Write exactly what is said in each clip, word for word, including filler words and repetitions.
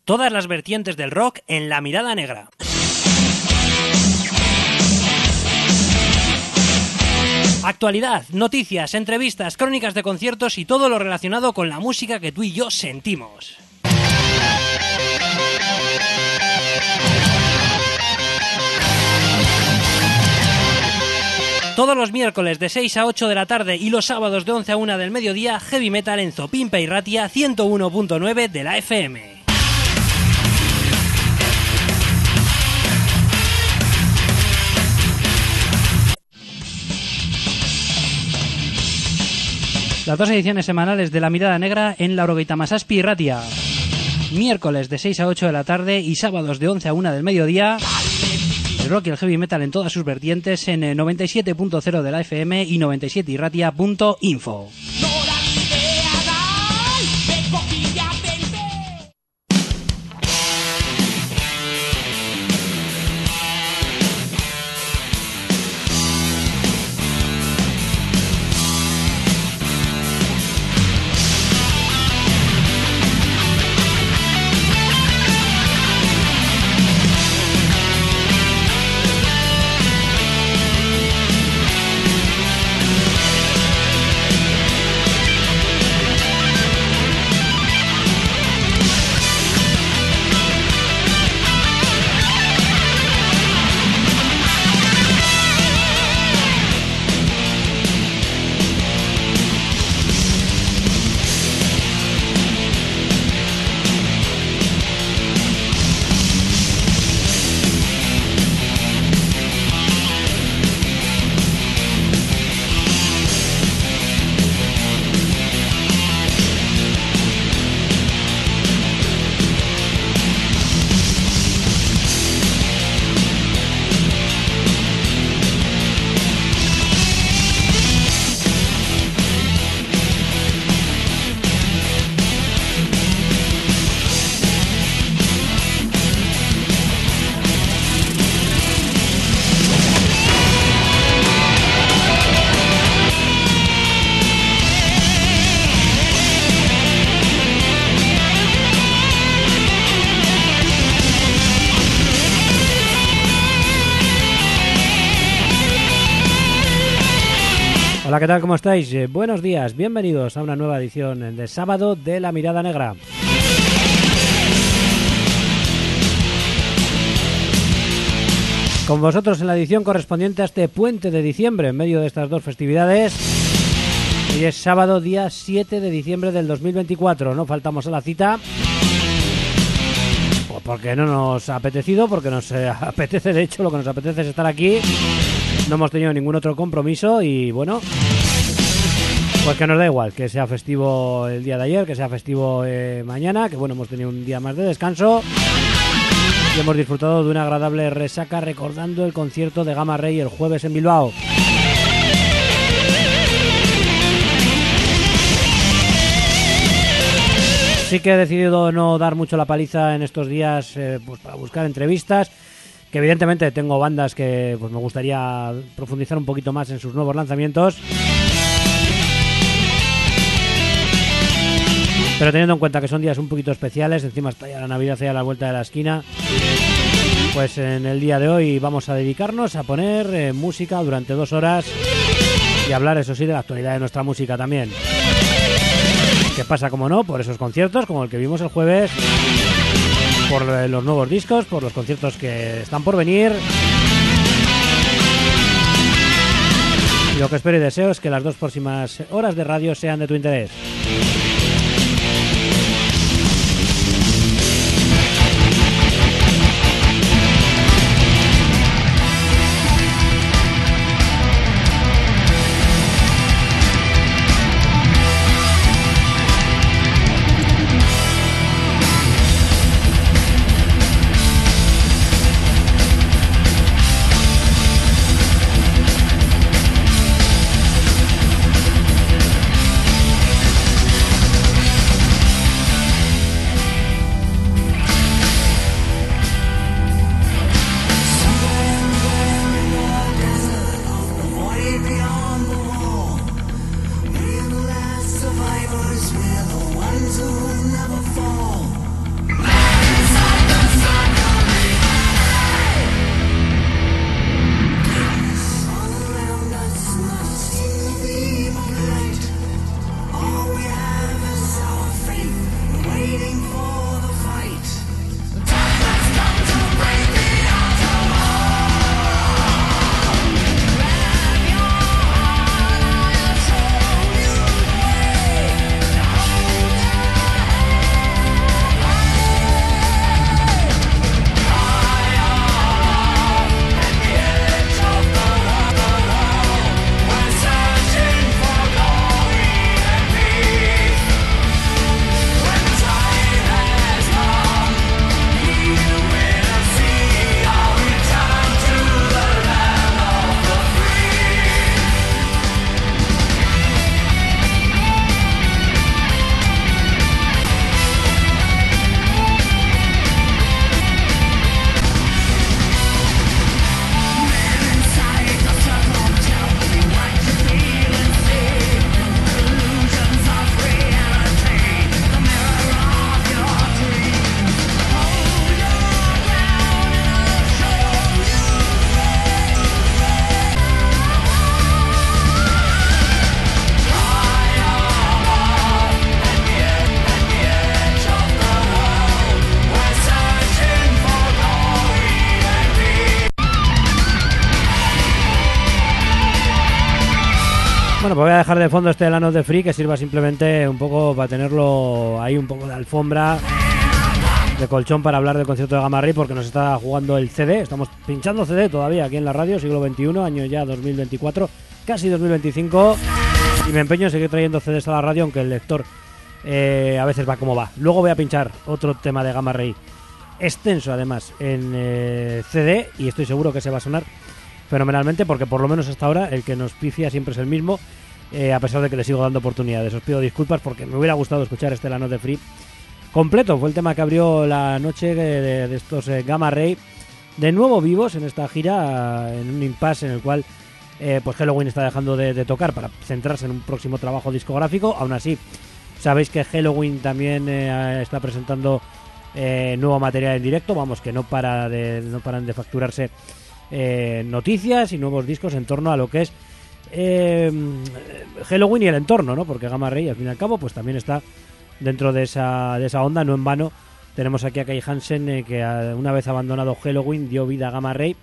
Todas las vertientes del rock en La Mirada Negra. Actualidad, noticias, entrevistas, crónicas de conciertos y todo lo relacionado con la música que tú y yo sentimos. Todos los miércoles de seis a ocho de la tarde y los sábados de once a una del mediodía, Heavy Metal en Zopimpa y Ratia ciento uno punto nueve de la F M. Las dos ediciones semanales de La Mirada Negra en Laurogeita Masazpi y Ratia. Miércoles de seis a ocho de la tarde y sábados de once a una del mediodía. El rock y el heavy metal en todas sus vertientes en noventa y siete punto cero de la F M y noventa y siete y ratia punto info. Hola, ¿qué tal? ¿Cómo estáis? Eh, buenos días, bienvenidos a una nueva edición de sábado de La Mirada Negra. Con vosotros en la edición correspondiente a este puente de diciembre, en medio de estas dos festividades. Hoy es sábado, día siete de diciembre del dos mil veinticuatro. No faltamos a la cita, pues porque no nos ha apetecido, porque nos eh, apetece, de hecho, lo que nos apetece es estar aquí. No hemos tenido ningún otro compromiso y bueno, pues que nos da igual, que sea festivo el día de ayer, que sea festivo eh, mañana, que bueno, hemos tenido un día más de descanso y hemos disfrutado de una agradable resaca recordando el concierto de Gamma Ray el jueves en Bilbao. Sí que he decidido no dar mucho la paliza en estos días eh, pues para buscar entrevistas. Que evidentemente tengo bandas que pues me gustaría profundizar un poquito más en sus nuevos lanzamientos. Pero teniendo en cuenta que son días un poquito especiales, encima está ya la Navidad ya a la vuelta de la esquina, pues en el día de hoy vamos a dedicarnos a poner eh, música durante dos horas y hablar, eso sí, de la actualidad de nuestra música también. ¿Qué pasa, como no? Por esos conciertos, como el que vimos el jueves, por los nuevos discos, por los conciertos que están por venir. Y lo que espero y deseo es que las dos próximas horas de radio sean de tu interés. Bueno, pues voy a dejar de fondo este Land of the Free, que sirva simplemente un poco para tenerlo ahí, un poco de alfombra, de colchón para hablar del concierto de Gamma Ray, porque nos está jugando el C D. Estamos pinchando C D todavía aquí en la radio, siglo veintiuno, año ya dos mil veinticuatro, casi dos mil veinticinco, y me empeño en seguir trayendo C Ds a la radio, aunque el lector eh, a veces va como va. Luego voy a pinchar otro tema de Gamma Ray, extenso además, en eh, C D, y estoy seguro que se va a sonar fenomenalmente, porque por lo menos hasta ahora el que nos pifia siempre es el mismo, eh, a pesar de que le sigo dando oportunidades. Os pido disculpas porque me hubiera gustado escuchar este Land of the Free completo. Fue el tema que abrió la noche de, de estos eh, Gamma Ray, de nuevo vivos en esta gira, en un impasse en el cual eh, pues Helloween está dejando de, de tocar para centrarse en un próximo trabajo discográfico. Aún así, sabéis que Helloween también eh, está presentando eh, nuevo material en directo, vamos, que no para de, no paran de facturarse eh, noticias y nuevos discos en torno a lo que es eh, Helloween y el entorno, ¿no? Porque Gamma Ray, al fin y al cabo, pues también está dentro de esa, de esa onda. No en vano tenemos aquí a Kai Hansen, eh, que a, una vez abandonado Helloween dio vida a Gamma Ray.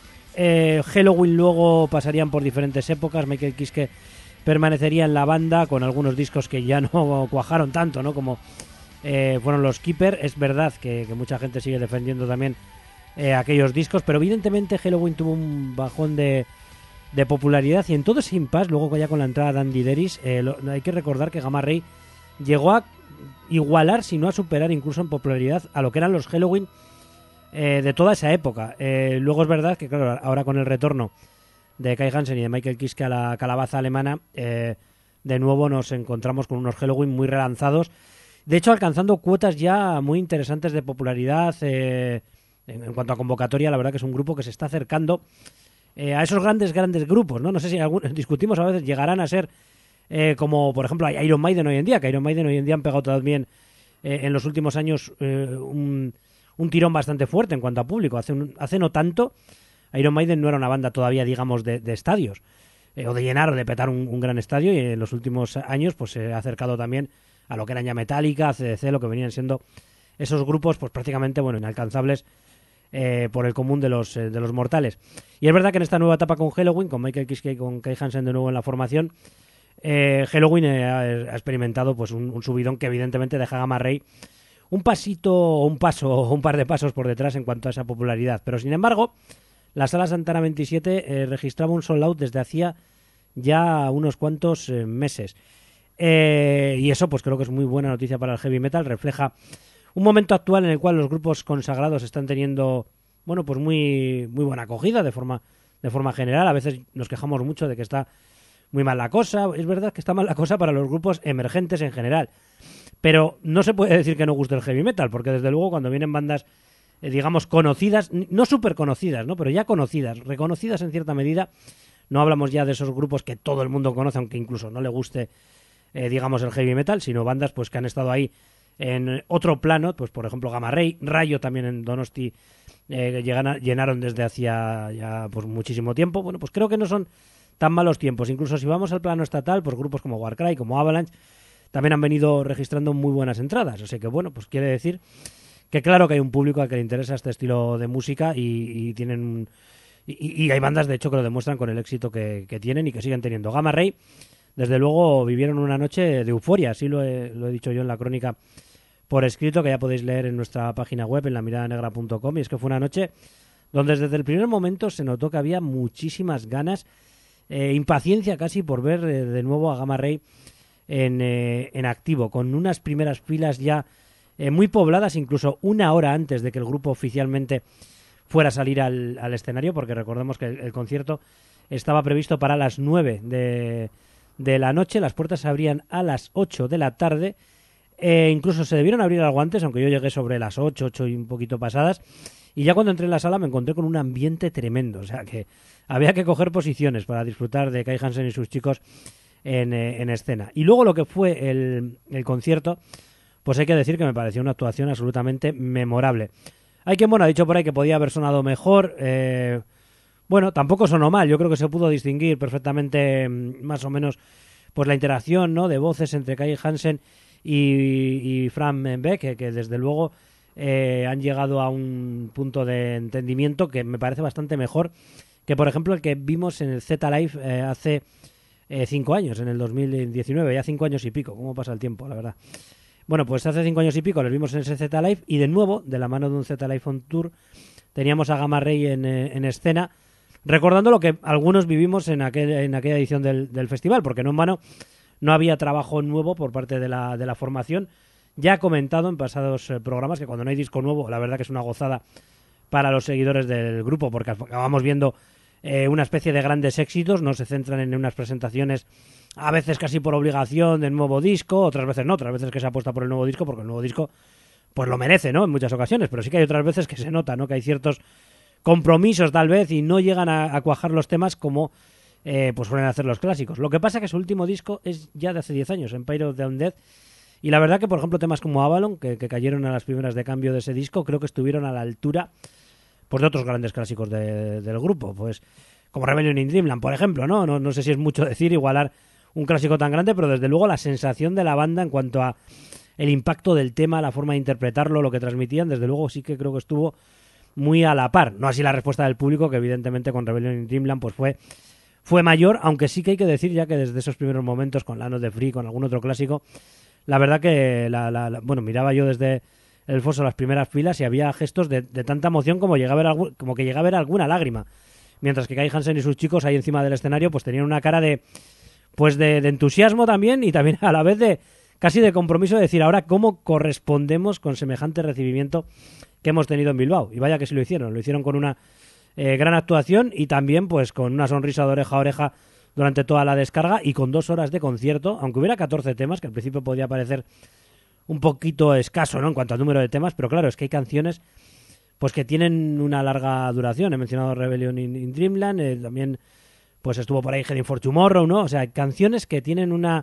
eh, Helloween luego pasarían por diferentes épocas. Michael Kiske permanecería en la banda con algunos discos que ya no cuajaron tanto, ¿no? Como eh, fueron los Keeper. Es verdad que, que mucha gente sigue defendiendo también eh, aquellos discos, pero evidentemente Helloween tuvo un bajón de, de popularidad, y en todo ese impasse, luego ya con la entrada de Andy Deris, eh, lo, hay que recordar que Gamma Ray llegó a igualar, si no a superar incluso en popularidad, a lo que eran los Helloween eh, de toda esa época. Eh, luego es verdad que, claro, ahora con el retorno de Kai Hansen y de Michael Kiske a la calabaza alemana, eh, de nuevo nos encontramos con unos Helloween muy relanzados, de hecho alcanzando cuotas ya muy interesantes de popularidad. Eh, en, en cuanto a convocatoria, la verdad que es un grupo que se está acercando eh, a esos grandes, grandes grupos, ¿no? No sé si algún, discutimos a veces, llegarán a ser Eh, como por ejemplo Iron Maiden hoy en día, que Iron Maiden hoy en día han pegado también eh, en los últimos años eh, un, un tirón bastante fuerte en cuanto a público. Hace, un, hace no tanto Iron Maiden no era una banda todavía, digamos, de, de estadios, eh, o de llenar o de petar un, un gran estadio, y en los últimos años pues se ha acercado también a lo que eran ya Metallica, C D C, lo que venían siendo esos grupos pues prácticamente, bueno, inalcanzables eh, por el común de los, eh, de los mortales. Y es verdad que en esta nueva etapa con Helloween, con Michael Kiske y con Kai Hansen de nuevo en la formación, Eh, Helloween eh, ha experimentado pues un, un subidón que evidentemente deja a Gamma Ray un pasito, un paso, o un par de pasos por detrás en cuanto a esa popularidad. Pero sin embargo, la Sala Santana veintisiete eh, registraba un sold out desde hacía ya unos cuantos eh, meses. Eh, y eso pues creo que es muy buena noticia para el heavy metal. Refleja un momento actual en el cual los grupos consagrados están teniendo, bueno, pues muy, muy buena acogida de forma, de forma general. A veces nos quejamos mucho de que está muy mal la cosa. Es verdad que está mal la cosa para los grupos emergentes en general, pero no se puede decir que no guste el heavy metal, porque desde luego cuando vienen bandas eh, digamos conocidas, no súper conocidas, ¿no? Pero ya conocidas, reconocidas en cierta medida, no hablamos ya de esos grupos que todo el mundo conoce, aunque incluso no le guste eh, digamos el heavy metal, sino bandas pues que han estado ahí en otro plano, pues por ejemplo Gamma Ray, Rayo también en Donosti eh, llegan a, llenaron desde hacía ya pues muchísimo tiempo. Bueno, pues creo que no son tan malos tiempos. Incluso si vamos al plano estatal, pues grupos como Warcry, como Avalanche, también han venido registrando muy buenas entradas. O sea que, bueno, pues quiere decir que claro que hay un público al que le interesa este estilo de música, y, y tienen y, y hay bandas, de hecho, que lo demuestran con el éxito que, que tienen y que siguen teniendo. Gamma Ray, desde luego, vivieron una noche de euforia, así lo he, lo he dicho yo en la crónica por escrito, que ya podéis leer en nuestra página web, en la mirada negra punto com, y es que fue una noche donde desde el primer momento se notó que había muchísimas ganas, Eh, impaciencia casi por ver eh, de nuevo a Gamma Ray en, eh, en activo, con unas primeras filas ya eh, muy pobladas, incluso una hora antes de que el grupo oficialmente fuera a salir al, al escenario, porque recordemos que el, el concierto estaba previsto para las nueve de, de la noche. Las puertas se abrían a las ocho de la tarde, eh, incluso se debieron abrir algo antes, aunque yo llegué sobre las ocho, ocho y un poquito pasadas, y ya cuando entré en la sala me encontré con un ambiente tremendo, o sea que había que coger posiciones para disfrutar de Kai Hansen y sus chicos en, eh, en escena. Y luego lo que fue el, el concierto, pues hay que decir que me pareció una actuación absolutamente memorable. Hay quien, bueno, ha dicho por ahí que podía haber sonado mejor. Eh, bueno, tampoco sonó mal. Yo creo que se pudo distinguir perfectamente, más o menos, pues la interacción, ¿no?, de voces entre Kai Hansen y, y Fran Beck, que, que desde luego eh, han llegado a un punto de entendimiento que me parece bastante mejor que, por ejemplo, el que vimos en el Z Live eh, hace eh, cinco años, en el dos mil diecinueve, ya cinco años y pico, cómo pasa el tiempo, la verdad. Bueno, pues hace cinco años y pico les vimos en ese Z Live y de nuevo, de la mano de un Z Live on Tour, teníamos a Gamma Ray en, en escena, recordando lo que algunos vivimos en, aquel, en aquella edición del, del festival, porque no en vano no había trabajo nuevo por parte de la, de la formación. Ya he comentado en pasados eh, programas que cuando no hay disco nuevo, la verdad que es una gozada para los seguidores del grupo, porque acabamos viendo eh, una especie de grandes éxitos, no se centran en unas presentaciones a veces casi por obligación del nuevo disco, otras veces no, otras veces que se apuesta por el nuevo disco porque el nuevo disco pues lo merece, ¿no? En muchas ocasiones, pero sí que hay otras veces que se nota, ¿no? Que hay ciertos compromisos tal vez y no llegan a, a cuajar los temas como eh, pues suelen hacer los clásicos. Lo que pasa es que su último disco es ya de hace diez años, Empire of the Undead, y la verdad que por ejemplo temas como Avalon, que, que cayeron a las primeras de cambio de ese disco, creo que estuvieron a la altura pues de otros grandes clásicos de, del grupo, pues como Rebellion in Dreamland, por ejemplo, ¿no? ¿no? No sé si es mucho decir igualar un clásico tan grande, pero desde luego la sensación de la banda en cuanto a el impacto del tema, la forma de interpretarlo, lo que transmitían, desde luego sí que creo que estuvo muy a la par. No así la respuesta del público, que evidentemente con Rebellion in Dreamland pues fue, fue mayor, aunque sí que hay que decir ya que desde esos primeros momentos, con Land of the Free, con algún otro clásico, la verdad que, la, la, la, bueno, miraba yo desde el foso las primeras filas y había gestos de, de tanta emoción como, llega a ver algún, como que llega a ver alguna lágrima. Mientras que Kai Hansen y sus chicos ahí encima del escenario pues tenían una cara de pues de, de entusiasmo también y también a la vez de casi de compromiso de decir ahora cómo correspondemos con semejante recibimiento que hemos tenido en Bilbao. Y vaya que sí lo hicieron, lo hicieron con una eh, gran actuación y también pues con una sonrisa de oreja a oreja durante toda la descarga y con dos horas de concierto, aunque hubiera catorce temas, que al principio podía parecer un poquito escaso, ¿no?, en cuanto al número de temas, pero claro, es que hay canciones pues que tienen una larga duración. He mencionado Rebellion in, in Dreamland, eh, también pues estuvo por ahí Heading for Tomorrow, ¿no? O sea, canciones que tienen una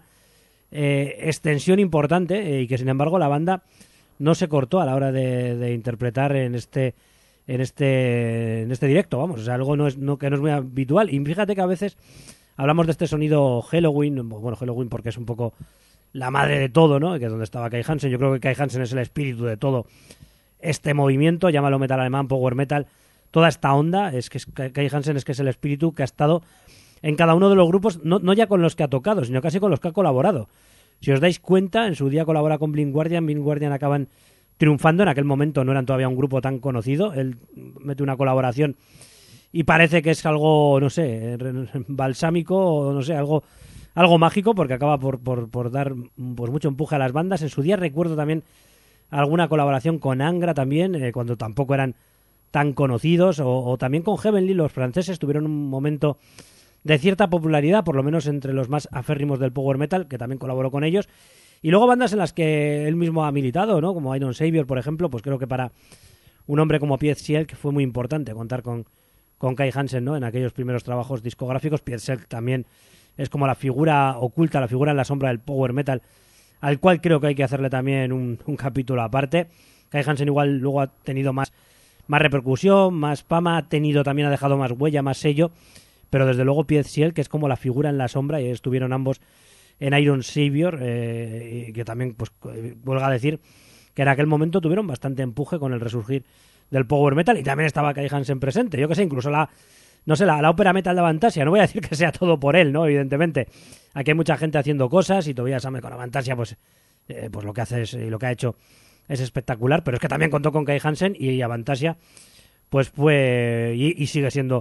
eh, extensión importante eh, y que sin embargo la banda no se cortó a la hora de, de interpretar en este en este en este directo, vamos, o sea, algo no es no, que no es muy habitual. Y fíjate que a veces hablamos de este sonido Halloween, bueno, Halloween porque es un poco la madre de todo, ¿no? Que es donde estaba Kai Hansen. Yo creo que Kai Hansen es el espíritu de todo este movimiento, llámalo metal alemán, power metal, toda esta onda, es que es, Kai Hansen es que es el espíritu que ha estado en cada uno de los grupos, no, no ya con los que ha tocado, sino casi con los que ha colaborado. Si os dais cuenta, en su día colabora con Blind Guardian, Blind Guardian acaban triunfando, en aquel momento no eran todavía un grupo tan conocido, él mete una colaboración y parece que es algo, no sé, balsámico o no sé, algo algo mágico, porque acaba por, por, por dar pues mucho empuje a las bandas. En su día recuerdo también alguna colaboración con Angra también, eh, cuando tampoco eran tan conocidos, o, o también con Heavenly, los franceses tuvieron un momento de cierta popularidad, por lo menos entre los más aférrimos del power metal, que también colaboró con ellos. Y luego bandas en las que él mismo ha militado, ¿no?, como Iron Savior, por ejemplo, pues creo que para un hombre como Piet Sielck fue muy importante contar con, con Kai Hansen, ¿no?, en aquellos primeros trabajos discográficos. Piet Sielck también es como la figura oculta, la figura en la sombra del power metal, al cual creo que hay que hacerle también un, un capítulo aparte. Kai Hansen igual luego ha tenido más, más repercusión, más fama, ha tenido también ha dejado más huella, más sello, pero desde luego Piet Sielck, que es como la figura en la sombra, y estuvieron ambos en Iron Savior, eh, y que también, pues, vuelvo a decir que en aquel momento tuvieron bastante empuje con el resurgir del power metal, y también estaba Kai Hansen presente. Yo que sé, incluso la no sé, la, la ópera metal de Avantasia, no voy a decir que sea todo por él, ¿no?, evidentemente. Aquí hay mucha gente haciendo cosas y Tobias Sammet con Avantasia, pues, eh, pues lo que hace es, y lo que ha hecho es espectacular, pero es que también contó con Kai Hansen y Avantasia, pues fue y, y sigue siendo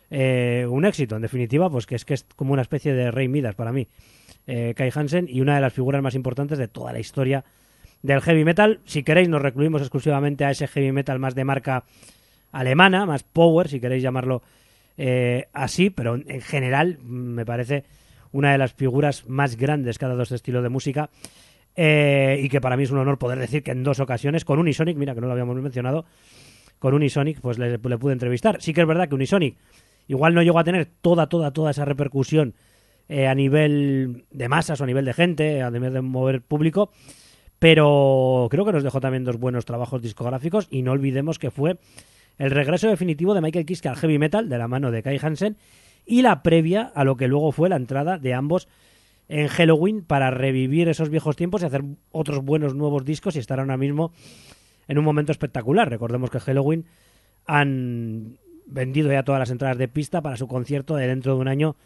eh, un éxito, en definitiva, pues que es que es como una especie de Rey Midas para mí, eh, Kai Hansen, y una de las figuras más importantes de toda la historia del heavy metal. Si queréis nos recluimos exclusivamente a ese heavy metal más de marca alemana, más power, si queréis llamarlo Eh, así, pero en general me parece una de las figuras más grandes que ha dado este estilo de música, eh, y que para mí es un honor poder decir que en dos ocasiones con Unisonic, mira que no lo habíamos mencionado, con Unisonic pues le, le pude entrevistar. Sí que es verdad que Unisonic igual no llegó a tener toda, toda, toda esa repercusión eh, a nivel de masas o a nivel de gente, a nivel de mover público, pero creo que nos dejó también dos buenos trabajos discográficos, y no olvidemos que fue el regreso definitivo de Michael Kiske al heavy metal de la mano de Kai Hansen, y la previa a lo que luego fue la entrada de ambos en Halloween para revivir esos viejos tiempos y hacer otros buenos nuevos discos y estar ahora mismo en un momento espectacular. Recordemos que Halloween han vendido ya todas las entradas de pista para su concierto de dentro de un año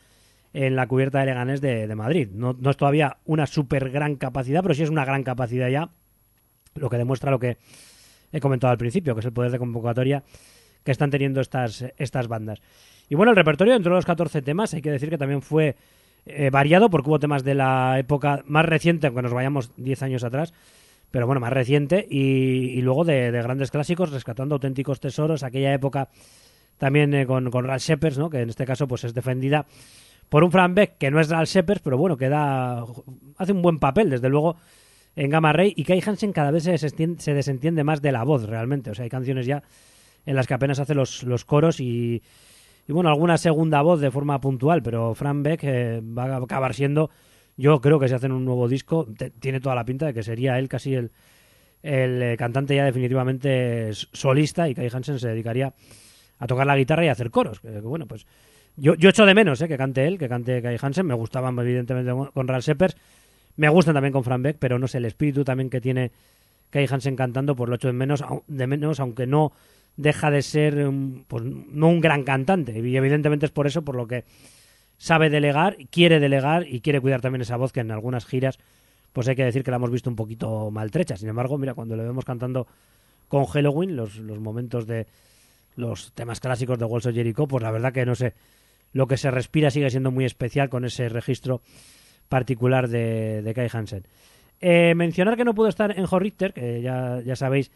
en la cubierta de Leganés de, de Madrid. No, no es todavía una súper gran capacidad, pero sí es una gran capacidad ya, lo que demuestra lo que he comentado al principio, que es el poder de convocatoria que están teniendo estas, estas bandas. Y bueno, el repertorio dentro de los catorce temas, hay que decir que también fue eh, variado, porque hubo temas de la época más reciente, aunque nos vayamos diez años atrás, pero bueno, más reciente, y, y luego de, de grandes clásicos, rescatando auténticos tesoros, aquella época también eh, con, con Ralph Shepard, ¿no? Que en este caso pues es defendida por un Frank Beck, que no es Ralph Shepard, pero bueno, que da, hace un buen papel, desde luego, en Gamma Ray, y Kai Hansen cada vez se desentiende, se desentiende más de la voz, realmente. O sea, hay canciones ya en las que apenas hace los, los coros y, y, bueno, alguna segunda voz de forma puntual, pero Frank Beck eh, va a acabar siendo, yo creo que si hacen un nuevo disco, te, tiene toda la pinta de que sería él casi el, el cantante ya definitivamente solista, y Kai Hansen se dedicaría a tocar la guitarra y a hacer coros. Que, que bueno, pues yo, yo echo de menos eh, que cante él, que cante Kai Hansen. Me gustaban evidentemente con Ralph Shepard, me gustan también con Frank Beck, pero no sé, el espíritu también que tiene Kai Hansen cantando, pues lo echo de menos, de menos, aunque no deja de ser pues no un gran cantante, y evidentemente es por eso por lo que sabe delegar, quiere delegar y quiere cuidar también esa voz, que en algunas giras pues hay que decir que la hemos visto un poquito maltrecha. Sin embargo, mira, cuando le vemos cantando con Helloween, los, los momentos de los temas clásicos de Walls of Jericho, pues la verdad que no sé, lo que se respira sigue siendo muy especial con ese registro particular de, de Kai Hansen. Eh, mencionar que no pudo estar en Horrichter, que ya, ya sabéis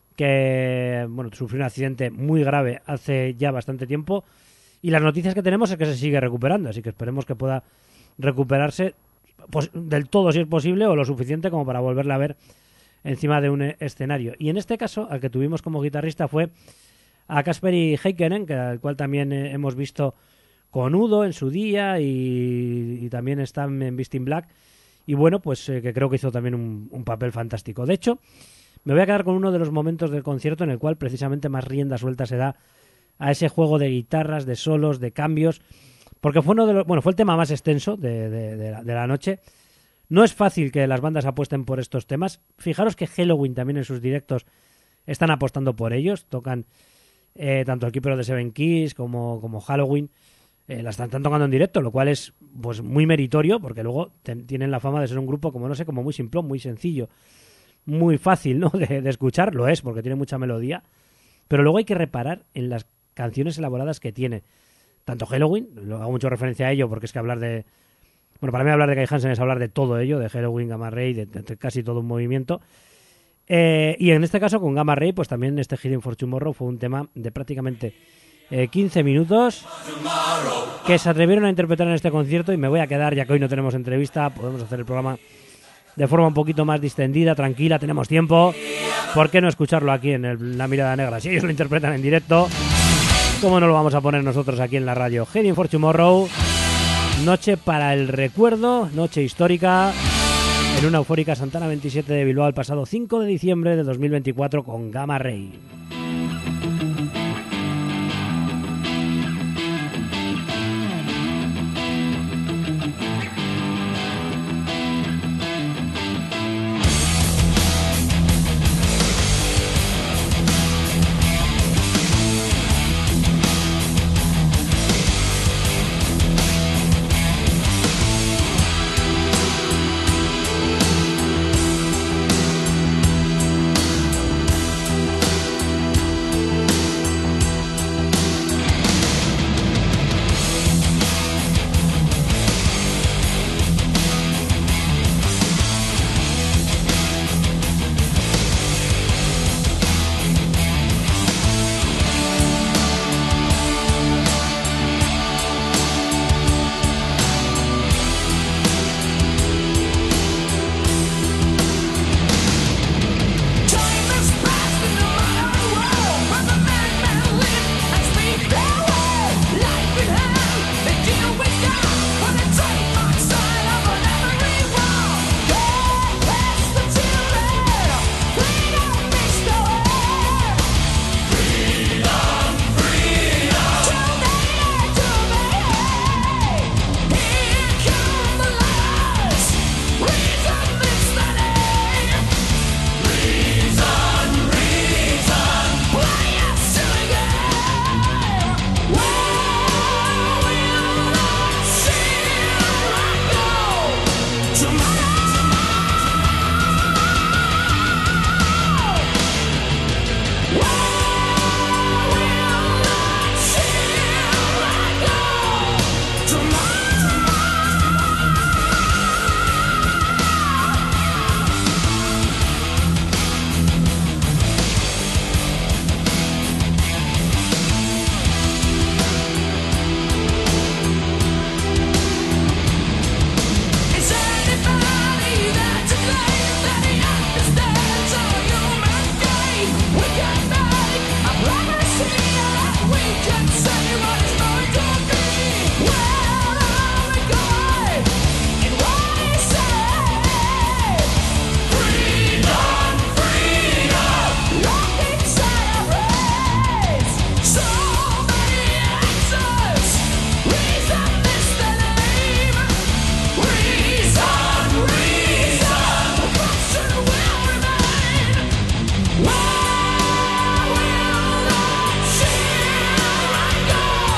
que bueno, sufrió un accidente muy grave hace ya bastante tiempo, y las noticias que tenemos es que se sigue recuperando, así que esperemos que pueda recuperarse pues, del todo si es posible, o lo suficiente como para volverla a ver encima de un escenario. Y en este caso, al que tuvimos como guitarrista fue a Kasperi Heikkinen, que al cual también eh, hemos visto con Udo en su día, y, y también está en Beast in Black, y bueno, pues eh, que creo que hizo también un, un papel fantástico. De hecho, me voy a quedar con uno de los momentos del concierto en el cual precisamente más rienda suelta se da a ese juego de guitarras, de solos, de cambios, porque fue uno de los, bueno, fue el tema más extenso de, de, de, la, de la noche. No es fácil que las bandas apuesten por estos temas. Fijaros que Helloween también en sus directos están apostando por ellos, tocan eh, tanto el Keeper of the Seven Keys como, como Halloween. Eh, la están, están tocando en directo, lo cual es pues muy meritorio, porque luego te, tienen la fama de ser un grupo como no sé, como muy simplón, muy sencillo, muy fácil, ¿no? de, de escuchar, lo es, porque tiene mucha melodía, pero luego hay que reparar en las canciones elaboradas que tiene, tanto Helloween, lo hago mucho referencia a ello, porque es que hablar de, bueno, para mí hablar de Kai Hansen es hablar de todo ello, de Helloween, Gamma Ray, de, de, de casi todo un movimiento, eh, y en este caso con Gamma Ray, pues también este Healing for Tomorrow fue un tema de prácticamente Eh, quince minutos que se atrevieron a interpretar en este concierto, y me voy a quedar, ya que hoy no tenemos entrevista, podemos hacer el programa de forma un poquito más distendida, tranquila, tenemos tiempo, ¿por qué no escucharlo aquí en el, La Mirada Negra? Si ellos lo interpretan en directo, ¿cómo no lo vamos a poner nosotros aquí en la radio? Heading for Tomorrow, noche para el recuerdo, noche histórica en una eufórica Santana veintisiete de Bilbao el pasado cinco de diciembre de dos mil veinticuatro con Gamma Ray. Why will not cheer and go?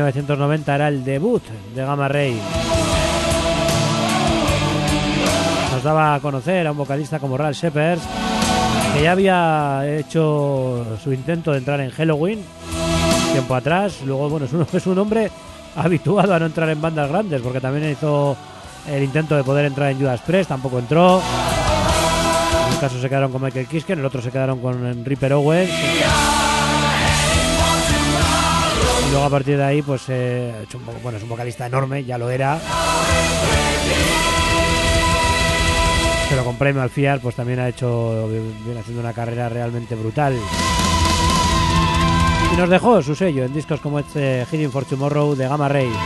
novecientos noventa era el debut de Gamma Ray. Nos daba a conocer a un vocalista como Ral Shepherd, que ya había hecho su intento de entrar en Helloween tiempo atrás. Luego, bueno, es un, es un hombre habituado a no entrar en bandas grandes, porque también hizo el intento de poder entrar en Judas Priest, tampoco entró. En un caso se quedaron con Michael Kiske, en el otro se quedaron con Ripper Owens. Y luego a partir de ahí, pues, eh, hecho un poco, bueno, es un vocalista enorme, ya lo era. Pero con Premio al Fiar, pues también ha hecho, viene haciendo una carrera realmente brutal. Y nos dejó su sello en discos como este Hiding for Tomorrow de Gamma Ray.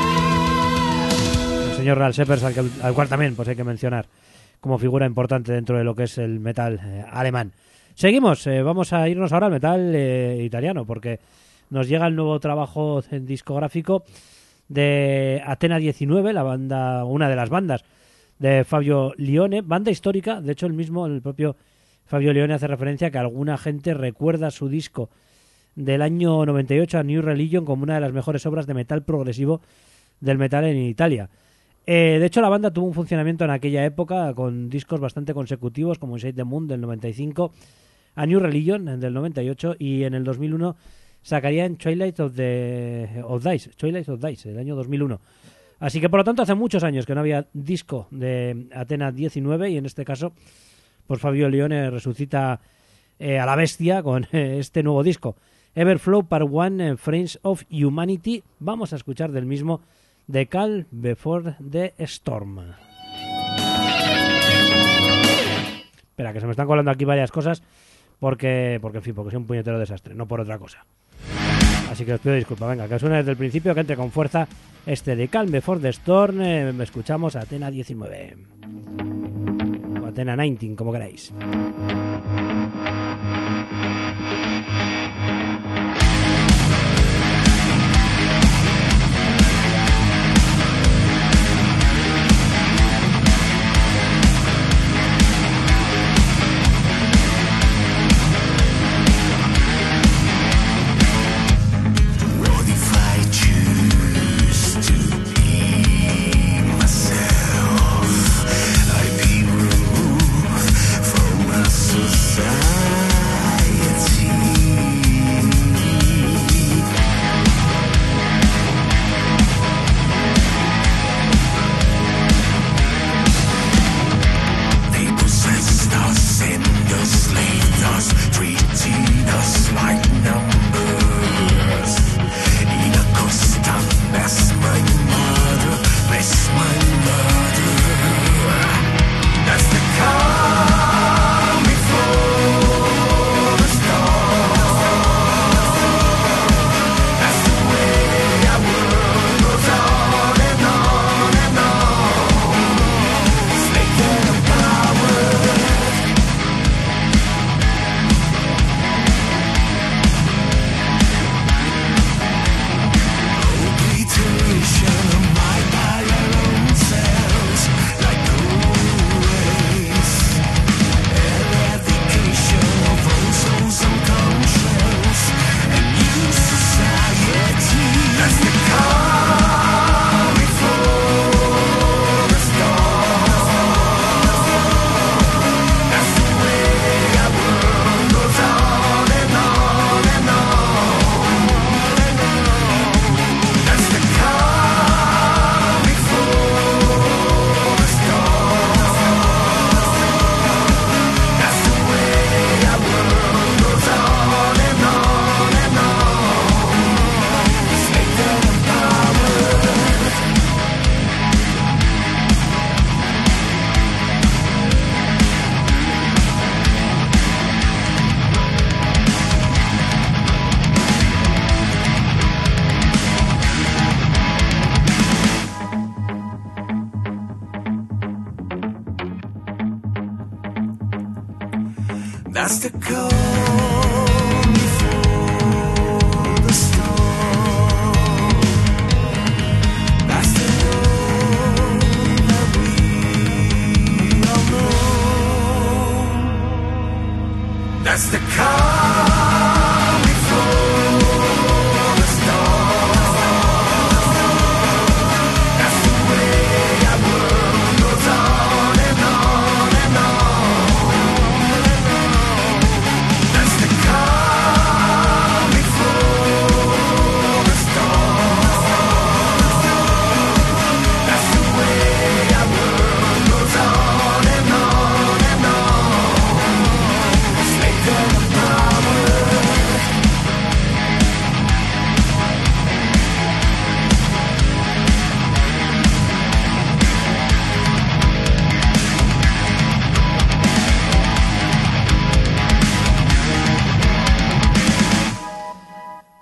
El señor Ral Shepherd, al, que, al cual también pues hay que mencionar como figura importante dentro de lo que es el metal eh, alemán. Seguimos, eh, vamos a irnos ahora al metal eh, italiano, porque nos llega el nuevo trabajo discográfico de Athena diecinueve, la banda, una de las bandas de Fabio Lione, banda histórica. De hecho, el mismo, el propio Fabio Lione hace referencia a que alguna gente recuerda su disco del año noventa y ocho, a New Religion, como una de las mejores obras de metal progresivo del metal en Italia. Eh, de hecho, la banda tuvo un funcionamiento en aquella época con discos bastante consecutivos, como Inside the Moon del noventa y cinco, a New Religion del noventa y ocho, y en el dos mil uno sacaría en Twilight of the of Dice, Twilight of Dice, el año dos mil uno. Así que, por lo tanto, hace muchos años que no había disco de Athena diecinueve, y en este caso, pues Fabio Lione resucita eh, a la bestia con eh, este nuevo disco. Everflow Part One, eh, Friends of Humanity. Vamos a escuchar del mismo, The Calm Before the Storm. Espera, que se me están colando aquí varias cosas, porque, porque en fin, porque soy un puñetero desastre, no por otra cosa. Así que os pido disculpas. Venga, que suene desde el principio, que entre con fuerza este de Calm Before the Storm. Eh, escuchamos a Athena diecinueve. O Athena diecinueve, como queráis. That's the calm before the storm. That's the road that we all know. That's the calm before the storm.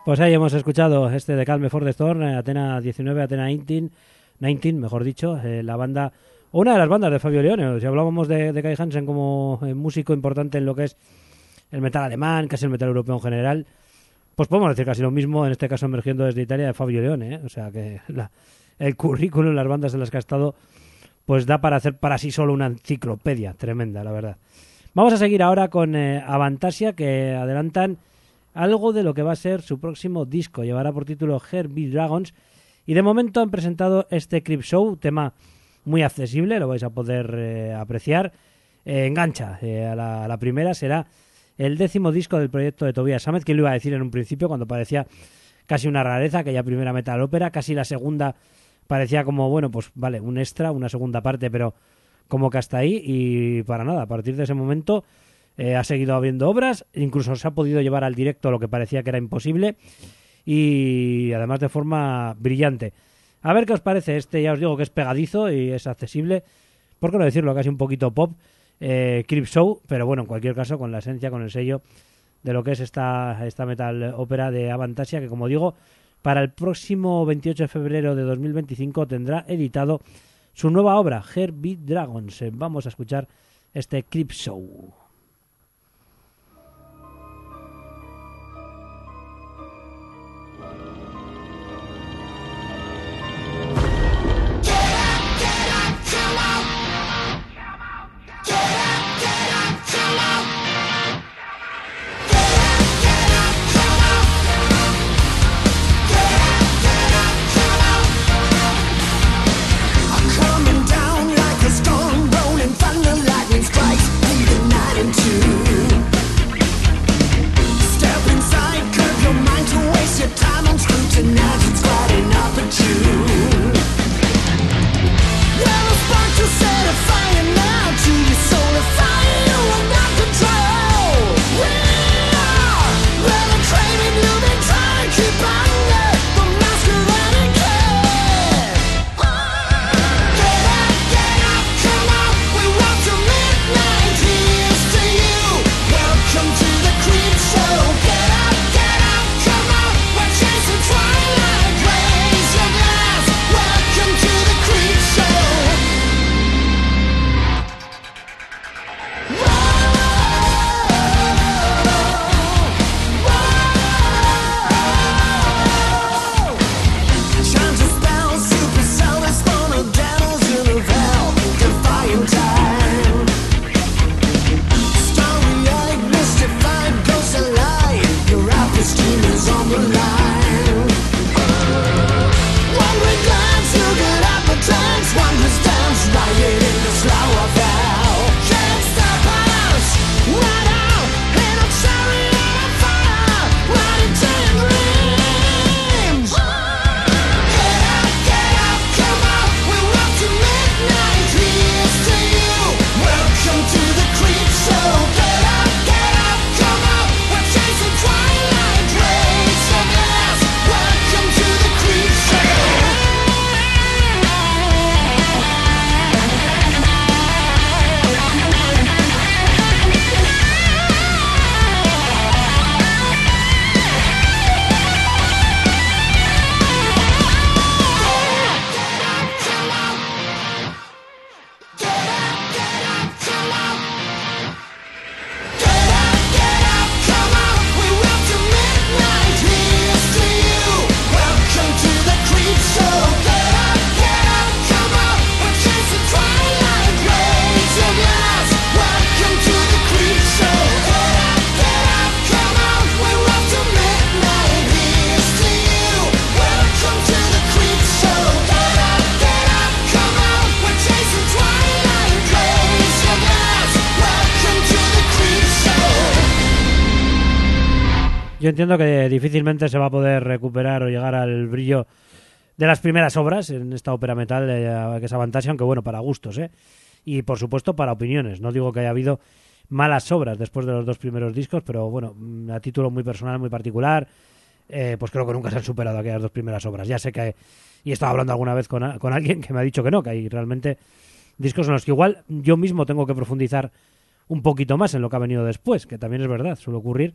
Pues ahí hemos escuchado este de Calm Before the Storm, eh, Athena diecinueve, Athena diecinueve, diecinueve, mejor dicho, eh, la banda, o una de las bandas de Fabio Leone. Si hablábamos de, de Kai Hansen como eh, músico importante en lo que es el metal alemán, casi el metal europeo en general, pues podemos decir casi lo mismo, en este caso emergiendo desde Italia, de Fabio Leone, ¿eh? O sea que la, el currículum, las bandas en las que ha estado, pues da para hacer para sí solo una enciclopedia tremenda, la verdad. Vamos a seguir ahora con eh, Avantasia, que adelantan algo de lo que va a ser su próximo disco. Llevará por título Her Be Dragons, y de momento han presentado este Creep Show, tema muy accesible, lo vais a poder eh, apreciar. Eh, engancha eh, a, la, a la primera, será el décimo disco del proyecto de Tobias Sammet, que lo iba a decir en un principio cuando parecía casi una rareza, aquella primera metal ópera, casi la segunda parecía como, bueno, pues vale, un extra, una segunda parte, pero como que hasta ahí, y para nada, a partir de ese momento eh, ha seguido habiendo obras, incluso se ha podido llevar al directo lo que parecía que era imposible, y además de forma brillante. A ver qué os parece este, ya os digo que es pegadizo y es accesible, por qué no decirlo, casi un poquito pop, eh, Creep Show, pero bueno, en cualquier caso con la esencia, con el sello de lo que es esta, esta metal ópera de Avantasia, que como digo, para el próximo veintiocho de febrero de dos mil veinticinco tendrá editado su nueva obra, Her Be Dragons. Vamos a escuchar este Creep Show. Yo entiendo que difícilmente se va a poder recuperar o llegar al brillo de las primeras obras en esta ópera metal, eh, que es Avantasia, aunque bueno, para gustos, ¿eh? Y por supuesto para opiniones. No digo que haya habido malas obras después de los dos primeros discos, pero bueno, a título muy personal, muy particular, eh, pues creo que nunca se han superado aquellas dos primeras obras. Ya sé que, y he estado hablando alguna vez con, a, con alguien que me ha dicho que no, que hay realmente discos en los que igual yo mismo tengo que profundizar un poquito más en lo que ha venido después, que también es verdad, suele ocurrir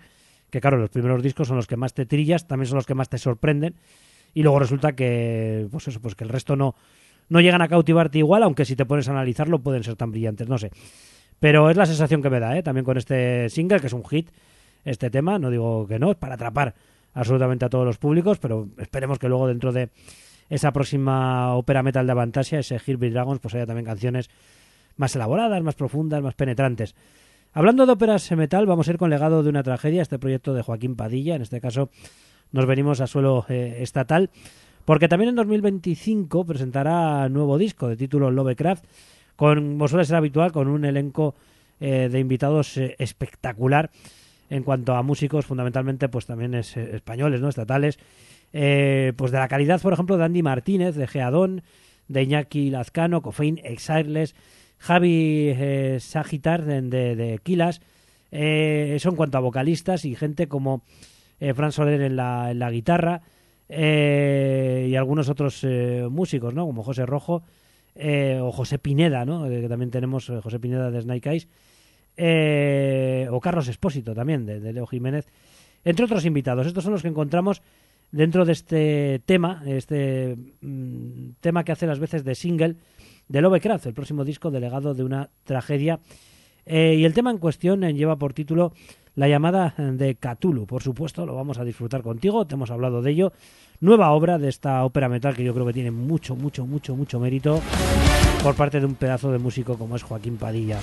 que claro, los primeros discos son los que más te trillas, también son los que más te sorprenden, y luego resulta que, pues eso, pues que el resto no, no llegan a cautivarte igual, aunque si te pones a analizarlo pueden ser tan brillantes, no sé. Pero es la sensación que me da, ¿eh? También con este single, que es un hit, este tema, no digo que no, es para atrapar absolutamente a todos los públicos, pero esperemos que luego dentro de esa próxima ópera metal de Avantasia, ese Heartbeat Dragons, pues haya también canciones más elaboradas, más profundas, más penetrantes. Hablando de óperas metal, vamos a ir con Legado de una tragedia, este proyecto de Joaquín Padilla. En este caso nos venimos a suelo eh, estatal, porque también en dos mil veinticinco presentará nuevo disco de título Lovecraft, con, como suele ser habitual, con un elenco eh, de invitados eh, espectacular en cuanto a músicos, fundamentalmente pues también es, eh, españoles, ¿no? Estatales, eh, pues de la calidad, por ejemplo, de Andy Martínez, de Geadón, de Iñaki Lazcano, Coffein, Exileless, Javi eh, Sagitar de, de, de Quilas, eh, eso en cuanto a vocalistas, y gente como eh, Fran Soler en la, en la guitarra, eh, y algunos otros eh, músicos, ¿no? Como José Rojo, eh, o José Pineda, ¿no? Eh, que también tenemos eh, José Pineda de Snake Eyes, eh, o Carlos Espósito también, de, de Leo Jiménez, entre otros invitados. Estos son los que encontramos dentro de este tema, este mm, tema que hace las veces de single de Lovecraft, el próximo disco de Legado de una tragedia, eh, y el tema en cuestión eh, lleva por título La llamada de Cthulhu. Por supuesto, lo vamos a disfrutar contigo, te hemos hablado de ello. Nueva obra de esta ópera metal que yo creo que tiene mucho, mucho, mucho, mucho mérito por parte de un pedazo de músico como es Joaquín Padilla.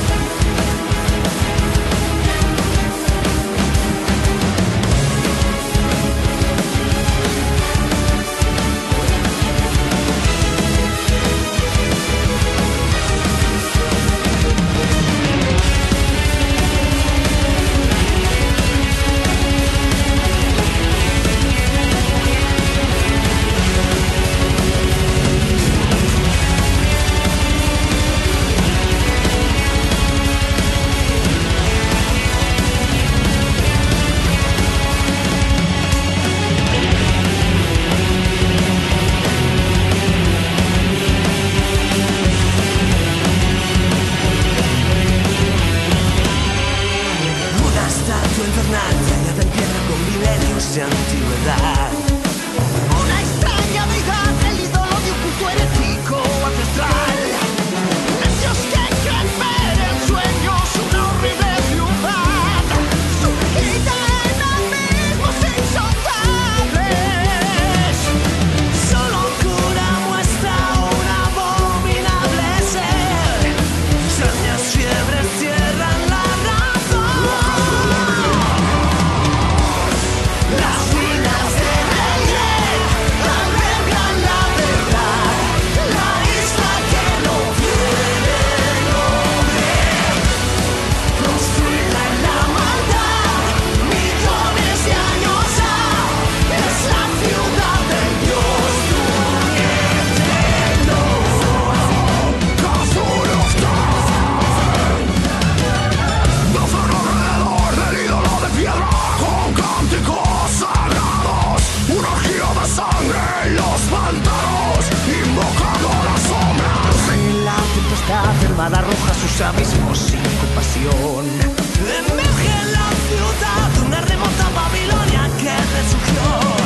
Armada roja sus abismos sin compasión. Emerge en la ciudad una remota Babilonia que resurgió.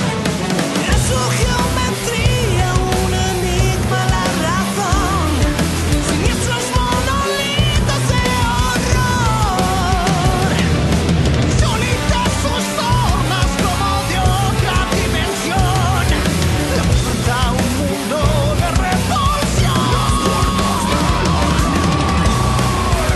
En su geometría un enigma la razón. Siniestros monolitos de horror. Sólidas sus formas como de otra dimensión. Representa un mundo de repulsión.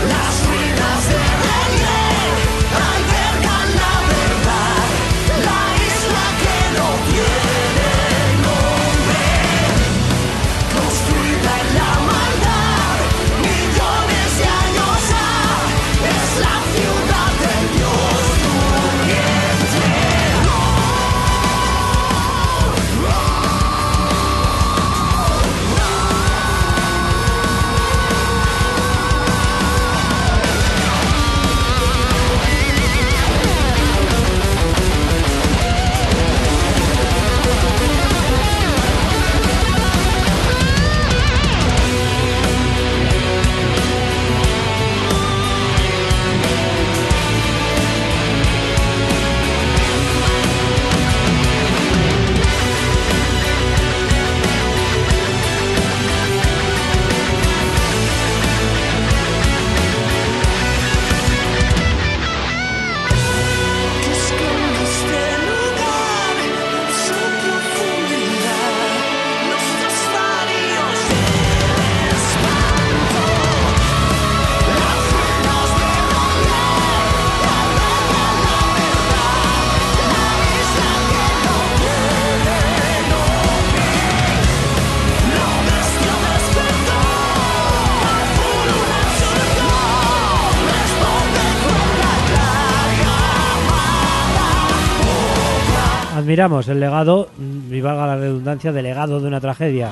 Admiramos el legado, y valga la redundancia, de legado de una tragedia.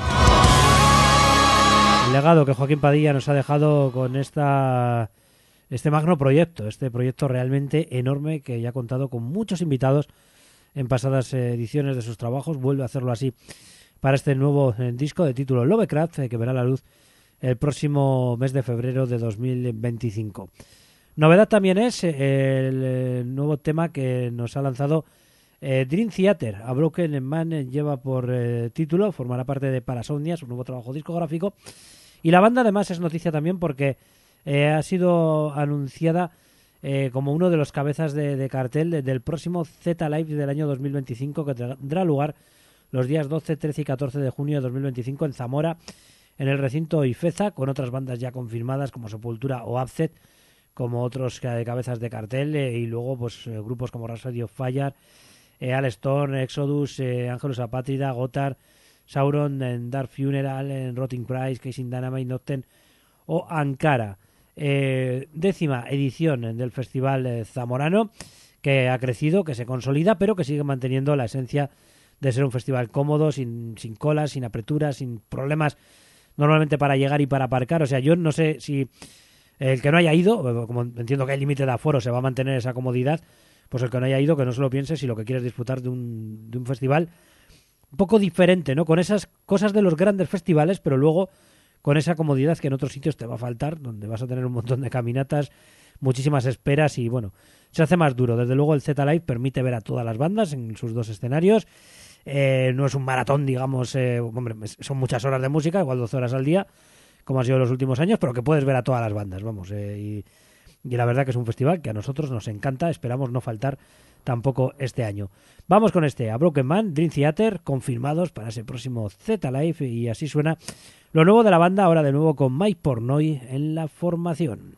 El legado que Joaquín Padilla nos ha dejado con esta este magno proyecto, este proyecto realmente enorme que ya ha contado con muchos invitados en pasadas ediciones de sus trabajos. Vuelve a hacerlo así para este nuevo eh, disco de título Lovecraft, eh, que verá la luz el próximo mes de febrero de dos mil veinticinco. Novedad también es eh, el eh, nuevo tema que nos ha lanzado eh, Dream Theater. A Broken Man eh, lleva por eh, título, formará parte de Parasomnia, su nuevo trabajo discográfico. Y la banda además es noticia también porque eh, ha sido anunciada eh, como uno de los cabezas de, de cartel de, del próximo Z Live del año dos mil veinticinco, que tendrá lugar los días doce, trece y catorce de junio de dos mil veinticinco en Zamora, en el recinto Ifeza, con otras bandas ya confirmadas como Sepultura o Absent, como otros cabezas de cartel, eh, y luego pues eh, grupos como Radio Fire, eh, Alestorm, Exodus, eh, Ángelus Apátrida, Gotthard, Sauron, en Dark Funeral, en Rotting Christ, Casing Dynamite, Nocten o Ankara. Eh, décima edición del Festival eh, Zamorano, que ha crecido, que se consolida, pero que sigue manteniendo la esencia de ser un festival cómodo, sin, sin colas, sin apreturas, sin problemas normalmente para llegar y para aparcar. O sea, yo no sé si el que no haya ido, como entiendo que hay límite de aforo, se va a mantener esa comodidad, pues el que no haya ido, que no se lo piense si lo que quiere es disfrutar de un, de un festival un poco diferente, ¿no? Con esas cosas de los grandes festivales, pero luego con esa comodidad que en otros sitios te va a faltar, donde vas a tener un montón de caminatas, muchísimas esperas y, bueno, se hace más duro. Desde luego el Z Live permite ver a todas las bandas en sus dos escenarios. Eh, no es un maratón, digamos, eh, hombre, son muchas horas de música, igual doce horas al día, como ha sido en los últimos años, pero que puedes ver a todas las bandas, vamos. Eh, y, y la verdad que es un festival que a nosotros nos encanta, esperamos no faltar tampoco este año. Vamos con este, A Broken Man, Dream Theater, confirmados para ese próximo Z Live, y así suena lo nuevo de la banda, ahora de nuevo con Mike Portnoy en la formación.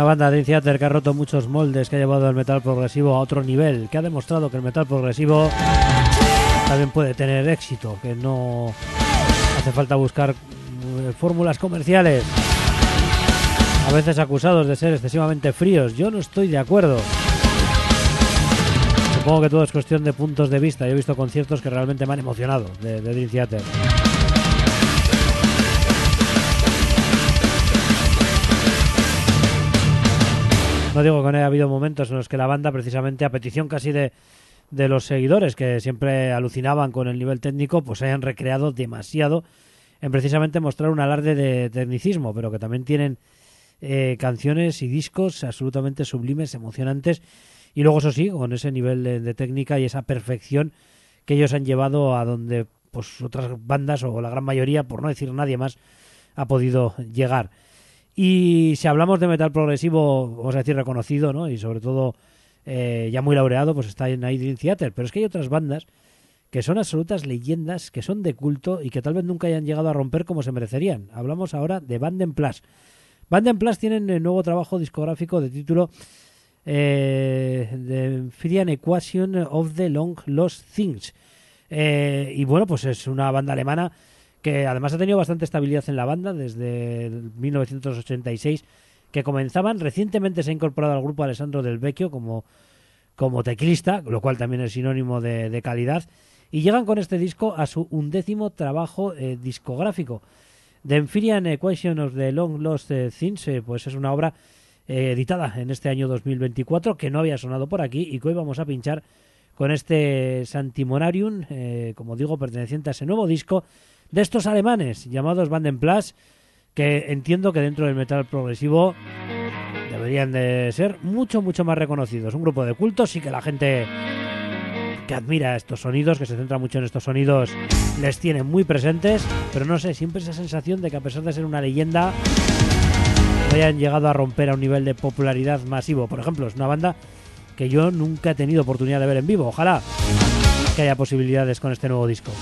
banda Dream Theater que ha roto muchos moldes, que ha llevado el metal progresivo a otro nivel, que ha demostrado que el metal progresivo también puede tener éxito, que no hace falta buscar eh, fórmulas comerciales. A veces acusados de ser excesivamente fríos. Yo no estoy de acuerdo. Supongo que todo es cuestión de puntos de vista. Yo he visto conciertos que realmente me han emocionado de, de Dream Theater. No digo que no haya habido momentos en los que la banda, precisamente a petición casi de, de los seguidores, que siempre alucinaban con el nivel técnico, pues hayan recreado demasiado en precisamente mostrar un alarde de tecnicismo, pero que también tienen eh, canciones y discos absolutamente sublimes, emocionantes. Y luego, eso sí, con ese nivel de, de técnica y esa perfección que ellos han llevado a donde pues otras bandas, o la gran mayoría, por no decir nadie más, ha podido llegar. Y si hablamos de metal progresivo, vamos a decir reconocido, ¿no? Y sobre todo eh, ya muy laureado, pues está en Dream Theater. Pero es que hay otras bandas que son absolutas leyendas, que son de culto y que tal vez nunca hayan llegado a romper como se merecerían. Hablamos ahora de Band en Plus. Band en Plus tienen el nuevo trabajo discográfico de título Eh, The Empyrean Equation of the Long Lost Things, eh, y bueno, pues es una banda alemana que además ha tenido bastante estabilidad en la banda desde mil novecientos ochenta y seis, que comenzaban. Recientemente se ha incorporado al grupo Alessandro Del Vecchio como, como teclista, lo cual también es sinónimo de, de calidad, y llegan con este disco a su undécimo trabajo eh, discográfico. The Empyrean Equation of the Long Lost Things, eh, pues es una obra Eh, editada en este año dos mil veinticuatro, que no había sonado por aquí y que hoy vamos a pinchar con este Santimonarium, eh, como digo, perteneciente a ese nuevo disco de estos alemanes llamados Band en Plus, que entiendo que dentro del metal progresivo deberían de ser mucho, mucho más reconocidos. Un grupo de culto, sí que la gente que admira estos sonidos, que se centra mucho en estos sonidos, les tiene muy presentes, pero no sé, siempre esa sensación de que a pesar de ser una leyenda, hayan llegado a romper a un nivel de popularidad masivo. Por ejemplo, es una banda que yo nunca he tenido oportunidad de ver en vivo. Ojalá que haya posibilidades con este nuevo disco.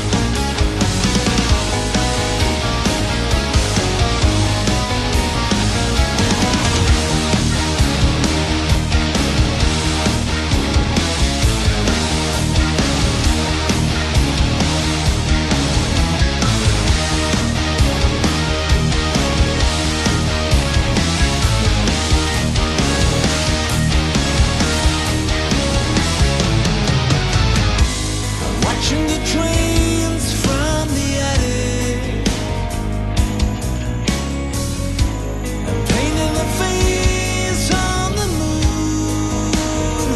Watching the trains from the attic and painting the face on the moon.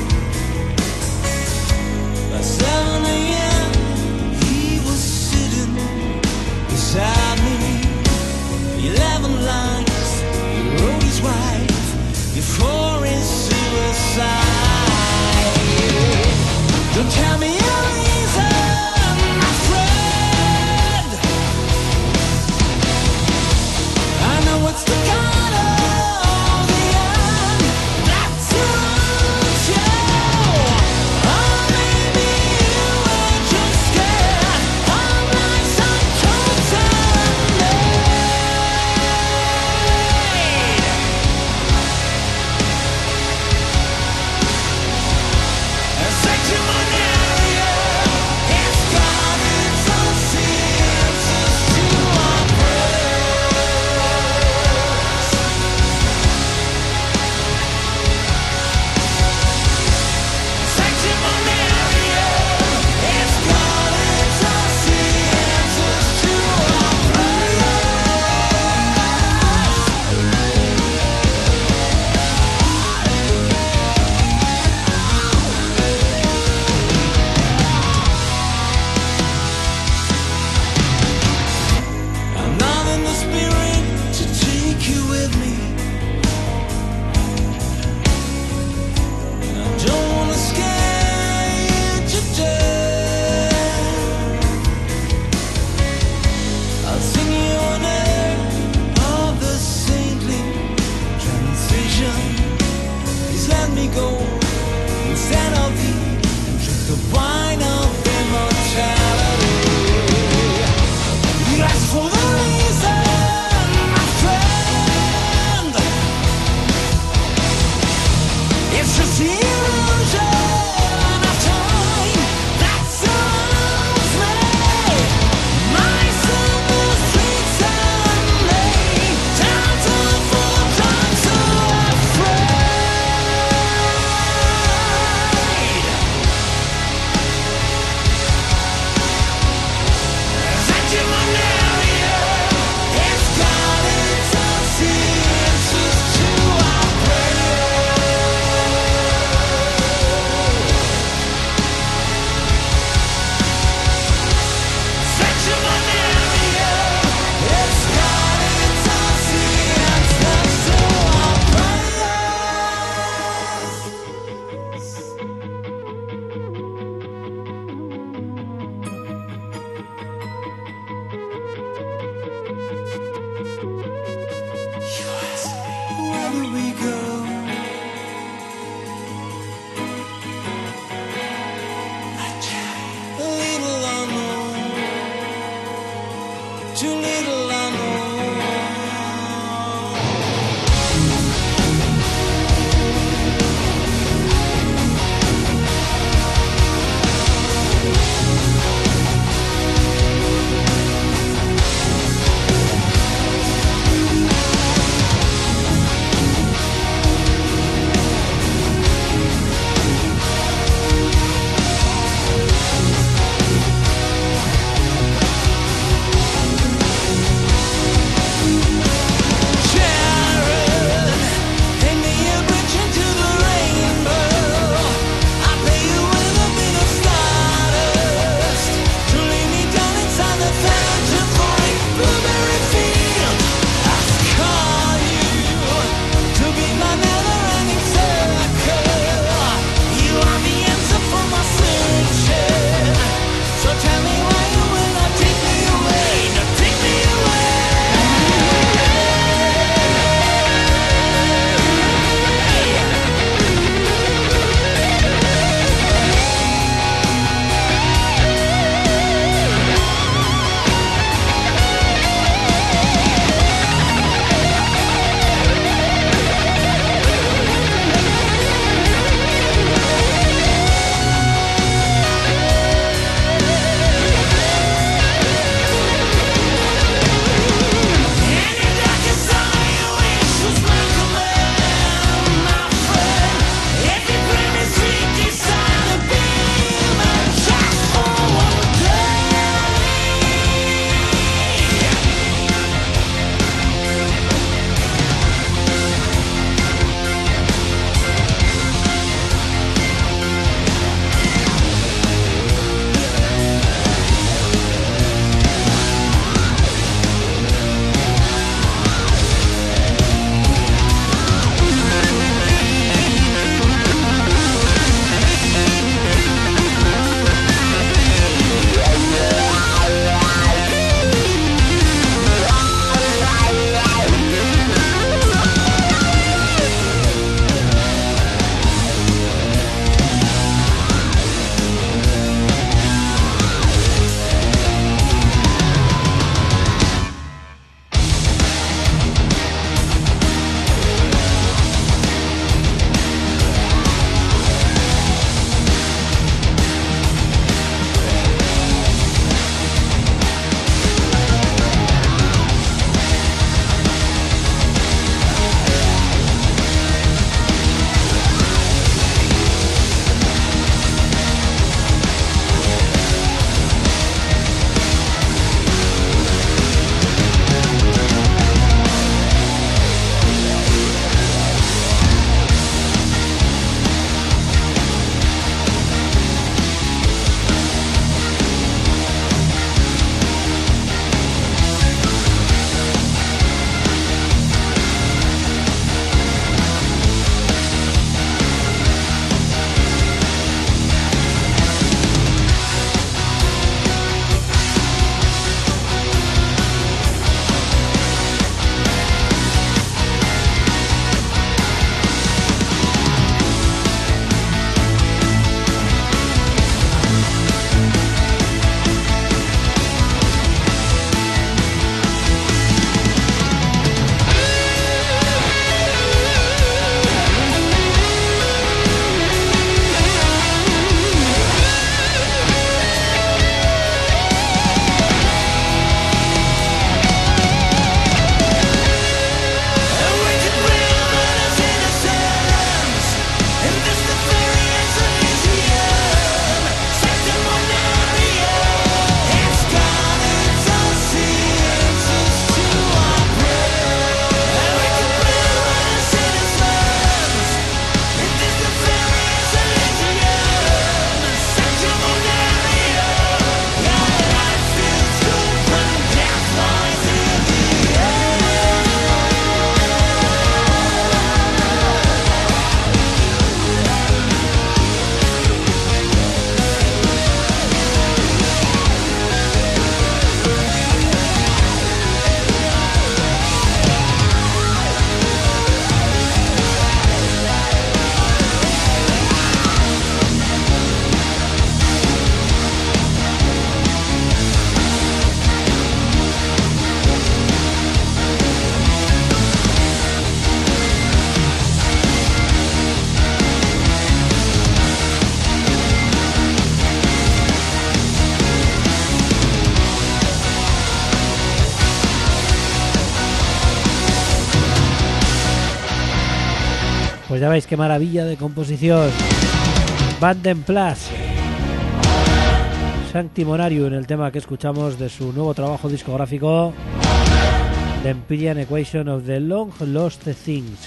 At seven a.m. he was sitting beside me. Eleven lines he wrote his wife before his suicide. Don't tell me your reason, my friend. I know it's the kind of the end that's around you. Oh, maybe you were just scared of life's untold made. Sanctimonious. too little I know. ya veis qué maravilla de composición. Vanden Plas, Sanctimonium, en el tema que escuchamos de su nuevo trabajo discográfico, The Empyrean Equation of the Long Lost Things.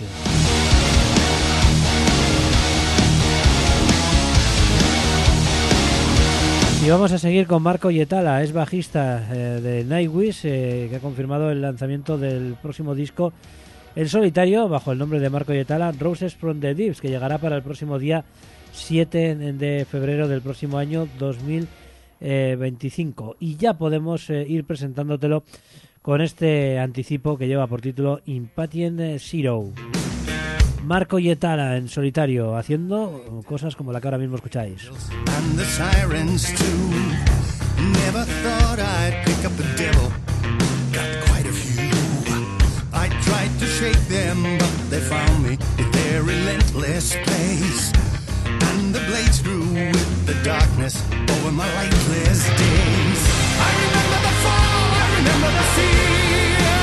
Y vamos a seguir con Marco Hietala, es bajista eh, de Nightwish, eh, que ha confirmado el lanzamiento del próximo disco en solitario bajo el nombre de Marco Hietala, Roses from the Deeps, que llegará para el próximo día siete de febrero del próximo año dos mil veinticinco. Y ya podemos eh, ir presentándotelo con este anticipo que lleva por título Impatient Zero. Marco Hietala en solitario, haciendo cosas como la que ahora mismo escucháis. And the sirens too. Never thought I'd pick up the devil. Got quite a few. I tried to shake them, but they found me in their relentless place. And the blades grew with the darkness over my lightless days. I remember the fall, I remember the fear.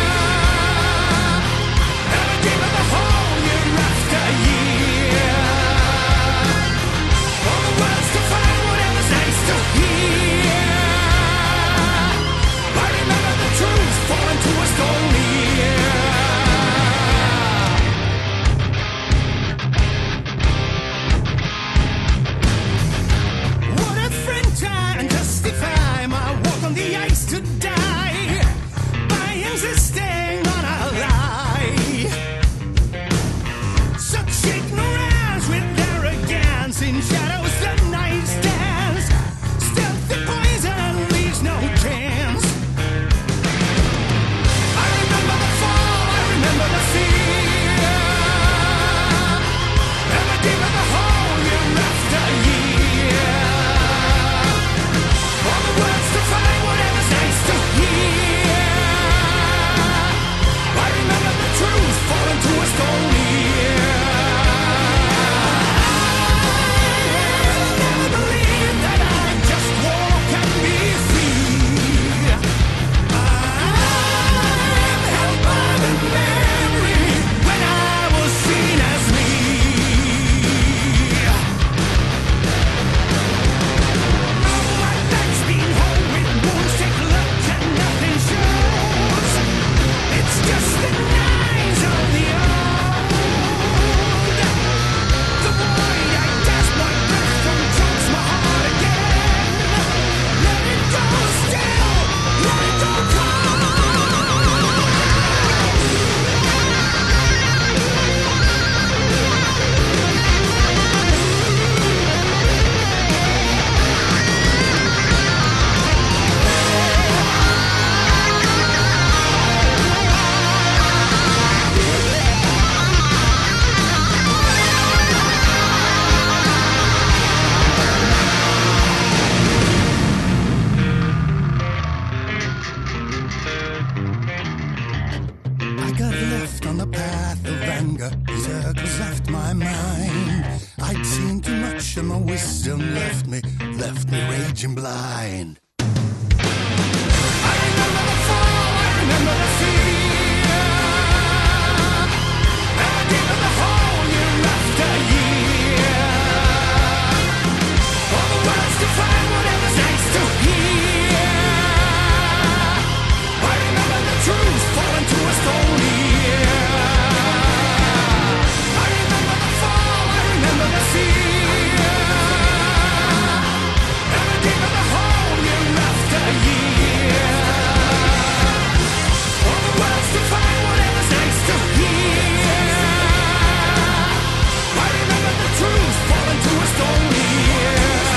Never gave up the hole year after year. All the words to find whatever's nice to hear. I remember the truth falling to a stone ear. What a friend and justify my walk on the ice to die by insisting on a lie. Such ignorance with arrogance in shadows the night stands. Stealthy poison leaves no chance. I remember the fall, I remember the fear. Never gave up the hole year after year. All the words to find whatever's nice to hear. I remember the truth falling to a stone ear. I never believed that I'd just walk and be free. I'm held by the memory when I was seen as me. My back's been whole with wounds, take a look and nothing shows. It's just the knives of the old. The void I gasp my breath from chokes my heart again. Let it go still, let it go cold. I got left on the path of anger, circles left my mind. I'd seen too much and my wisdom left me, left me raging blind. I remember the fall, I remember the fear. Never gave up the hole year after year. All the words to find whatever's nice to hear. I remember the truth falling to a stone ear. I remember the fall, I remember the fear. Never gave up the hole year after year. All the words to find whatever's nice to hear. I remember the truth falling to a stone ear.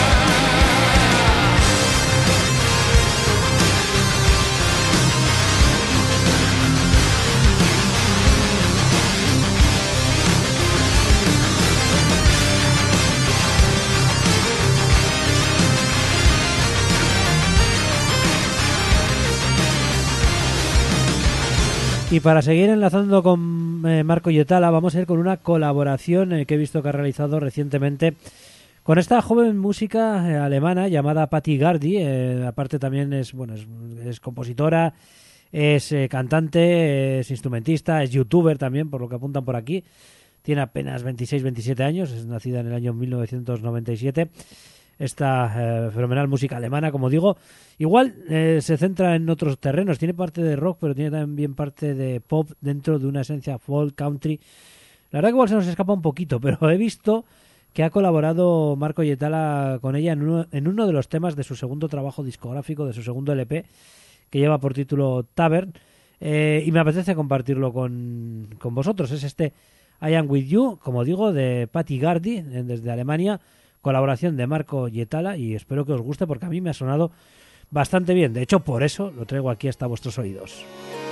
Y para seguir enlazando con eh, Marco Hietala, vamos a ir con una colaboración eh, que he visto que ha realizado recientemente con esta joven música eh, alemana llamada Patti Gardi. Eh, aparte también es, bueno, es, es compositora, es eh, cantante, es instrumentista, es youtuber también, por lo que apuntan por aquí. tiene apenas veintiséis veintisiete años, es nacida en el año mil novecientos noventa y siete. Esta eh, fenomenal música alemana, como digo, igual eh, se centra en otros terrenos, tiene parte de rock, pero tiene también parte de pop dentro de una esencia folk, country. La verdad que igual se nos escapa un poquito, pero he visto que ha colaborado Marco Hietala con ella en uno, en uno de los temas de su segundo trabajo discográfico, de su segundo L P, que lleva por título Tavern, eh, y me apetece compartirlo con, con vosotros. Es este I Am With You, como digo, de Patty Gardy, desde Alemania, colaboración de Marco Hietala, y espero que os guste porque a mí me ha sonado bastante bien. De hecho, por eso lo traigo aquí hasta vuestros oídos.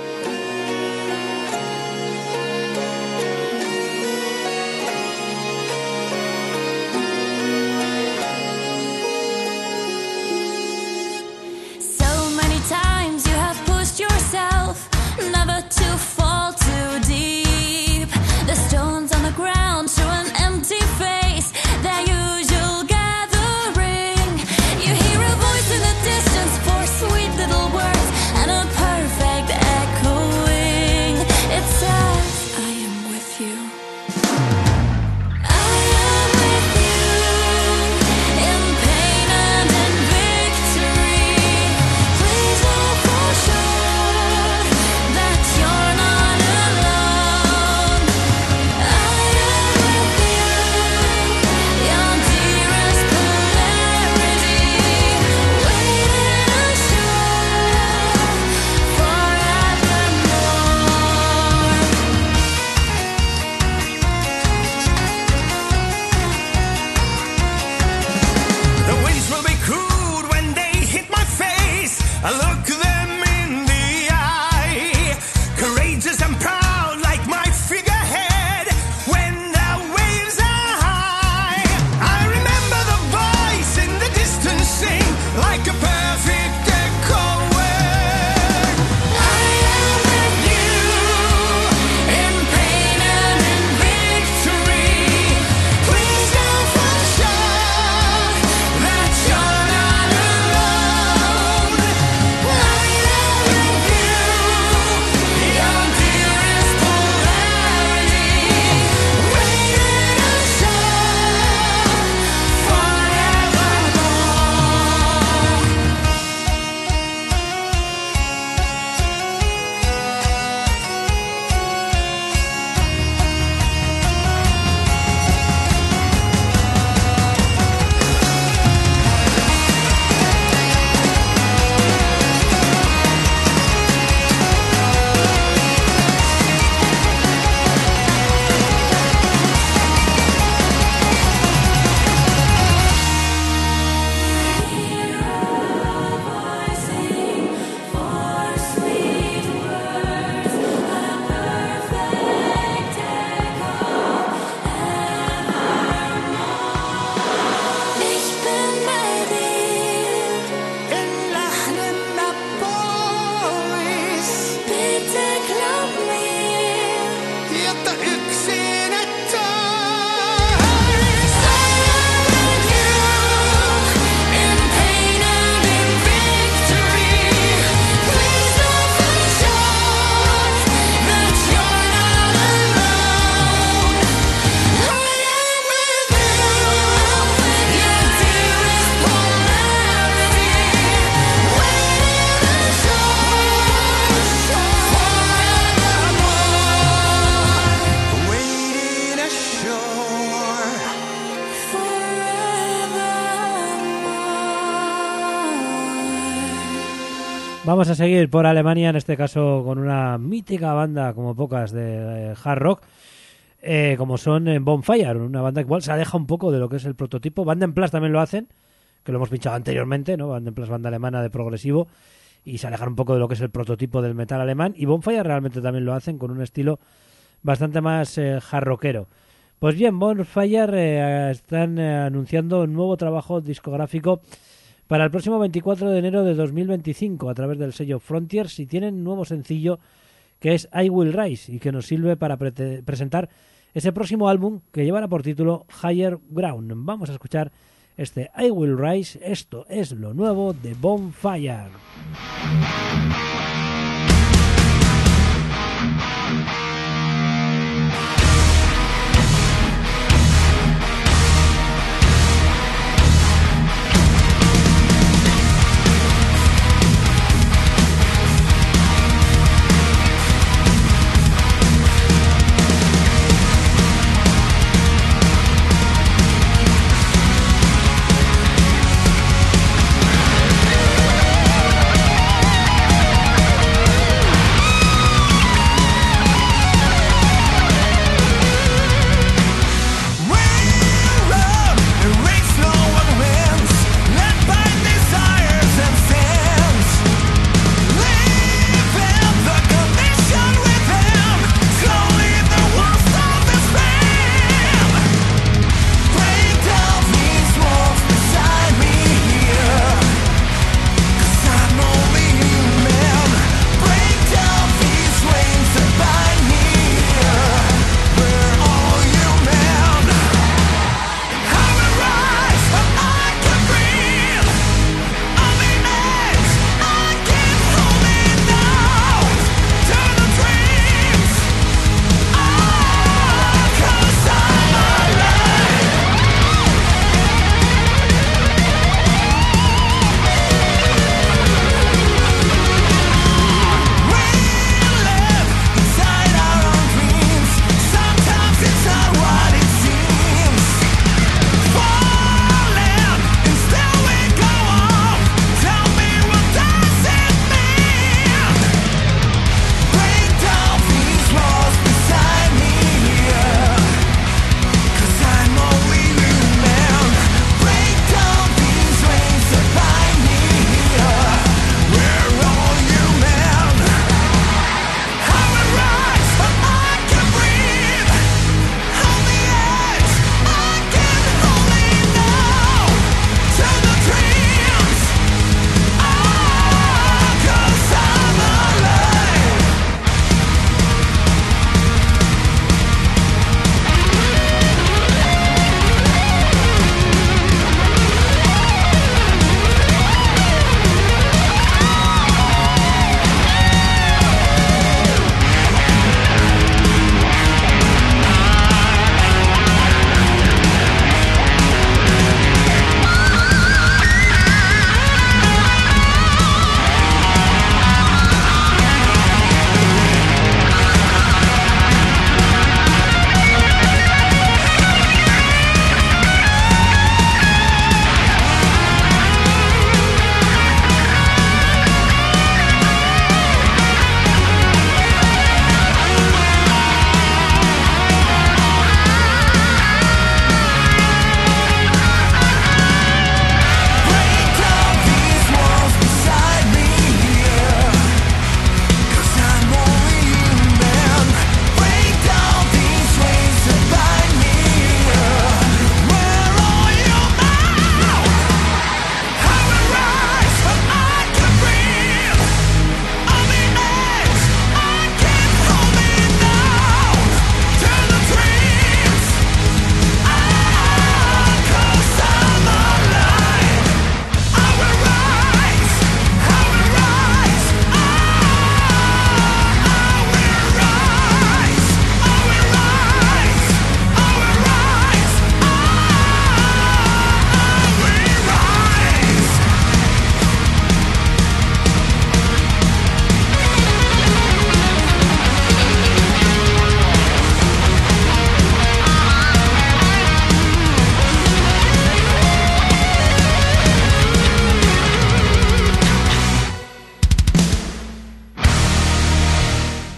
So many times you have pushed yourself, never to fall too deep. The stones on the ground show an empty face, their usual gathering. You hear a voice in the distance, four sweet little words, and a perfect echoing. It says, I am with you. I am with you, in pain and in victory. Please know for sure that you're not alone. I am with you, your dearest polarity, waiting ashore forevermore. The winds will be crude when they hit my face. I look them in the eye. Courageous and proud like my figurehead when the waves are high. I remember the voice in the distance sing like a perfect echoing. I am with you in pain and in victory. Please know for sure that you're not alone. I am with you, your dearest polarity, waiting ashore forevermore. Ich bin bei dir in lachender pois. Bitte glaub mir, jätta yksin et taas. I am with you in pain and in victory. Please know for sure that you're not alone. I am with you, your dearest polarity, waiting ashore forevermore. Waiting ashore forevermore. Vamos a seguir por Alemania, en este caso con una mítica banda, como pocas, de eh, hard rock, eh, como son eh, Bonfire, una banda que igual se aleja un poco de lo que es el prototipo. Band en Plus también lo hacen, que lo hemos pinchado anteriormente, ¿no? Band en Plus, banda alemana de progresivo, y se alejan un poco de lo que es el prototipo del metal alemán. Y Bonfire realmente también lo hacen con un estilo bastante más eh, hard rockero. Pues bien, Bonfire eh, están eh, anunciando un nuevo trabajo discográfico para el próximo veinticuatro de enero de dos mil veinticinco a través del sello Frontiers, y tienen un nuevo sencillo que es I Will Rise, y que nos sirve para pre- presentar ese próximo álbum que llevará por título Higher Ground. Vamos a escuchar este I Will Rise. Esto es lo nuevo de Bonfire. I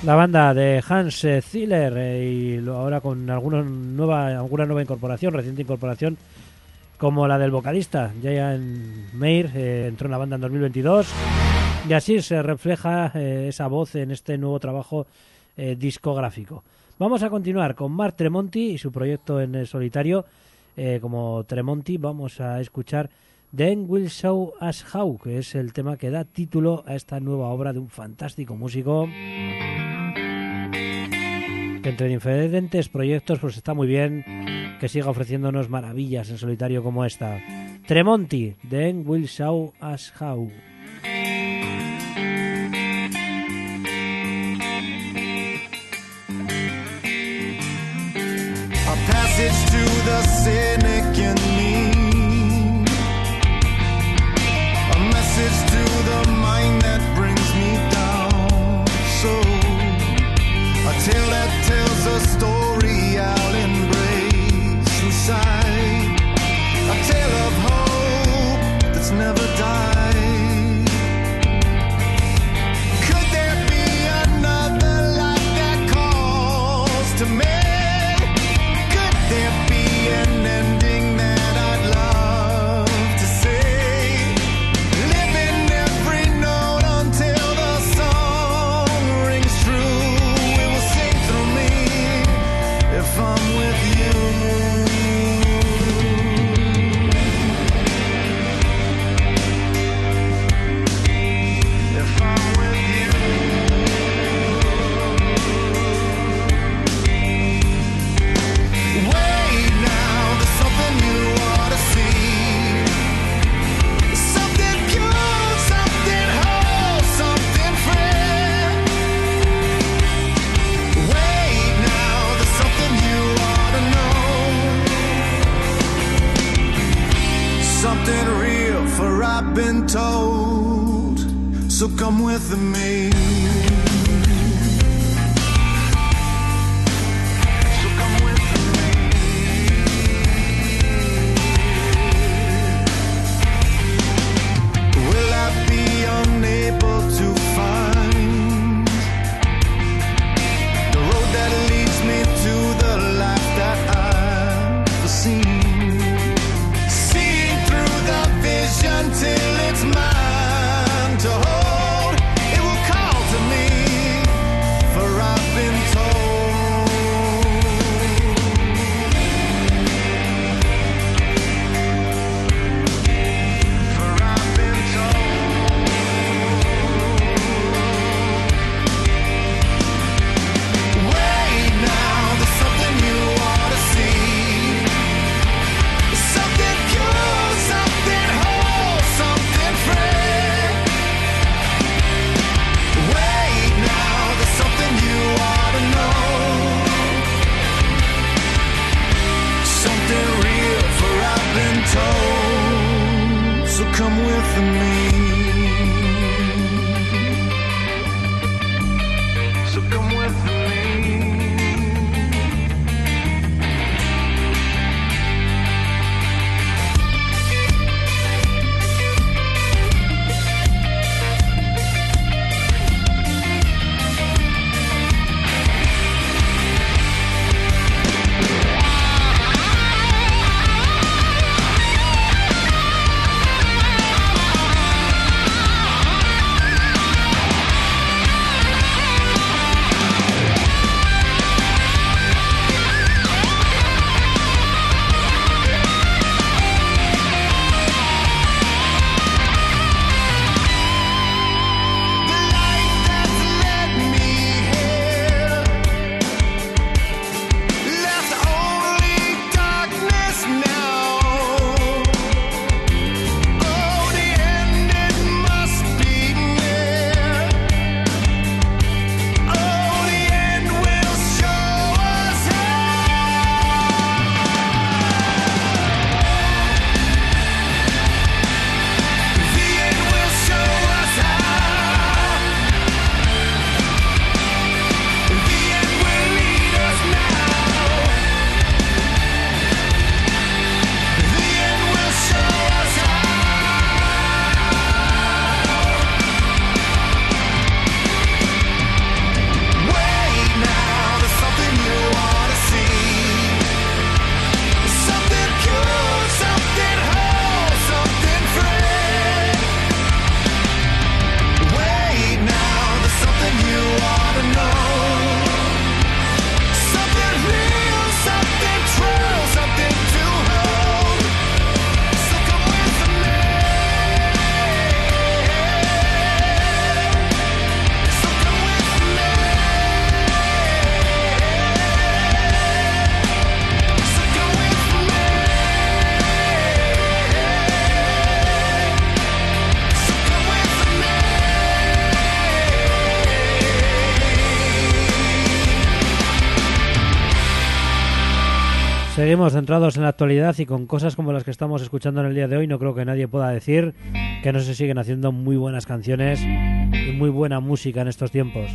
La banda de Hans eh, Ziller eh, y lo- ahora con algunos nueva, alguna nueva incorporación, reciente incorporación, como la del vocalista Giant Meir, eh, entró en la banda en dos mil veintidós y así se refleja eh, esa voz en este nuevo trabajo eh, discográfico. Vamos a continuar con Mark Tremonti y su proyecto en el solitario. Eh, como Tremonti vamos a escuchar Then We'll Show Us How, que es el tema que da título a esta nueva obra de un fantástico músico que entre diferentes proyectos pues está muy bien que siga ofreciéndonos maravillas en solitario como esta. Tremonti, Then We'll Show Us How. A passage to the cynic in me, a message to the mind that brings me down. So, a tale that tells a story I'll embrace inside, a tale of hope that's never died. Could there be another life that calls to me? There be an ending that I'd love to say, living every note until the song rings true. It will sing through me if I'm with you. If I'm with you. Wait now, there's something you ought to see. Something pure, something whole, something free. Wait now, there's something you ought to know. Something real, for I've been told. So come with me. So come with me. Will I be unable to find the road that leads me to the life that I've foreseen? Seeing through the vision till it's mine to hold, it will call Seguimos centrados en la actualidad y con cosas como las que estamos escuchando en el día de hoy. No creo que nadie pueda decir que no se siguen haciendo muy buenas canciones y muy buena música en estos tiempos.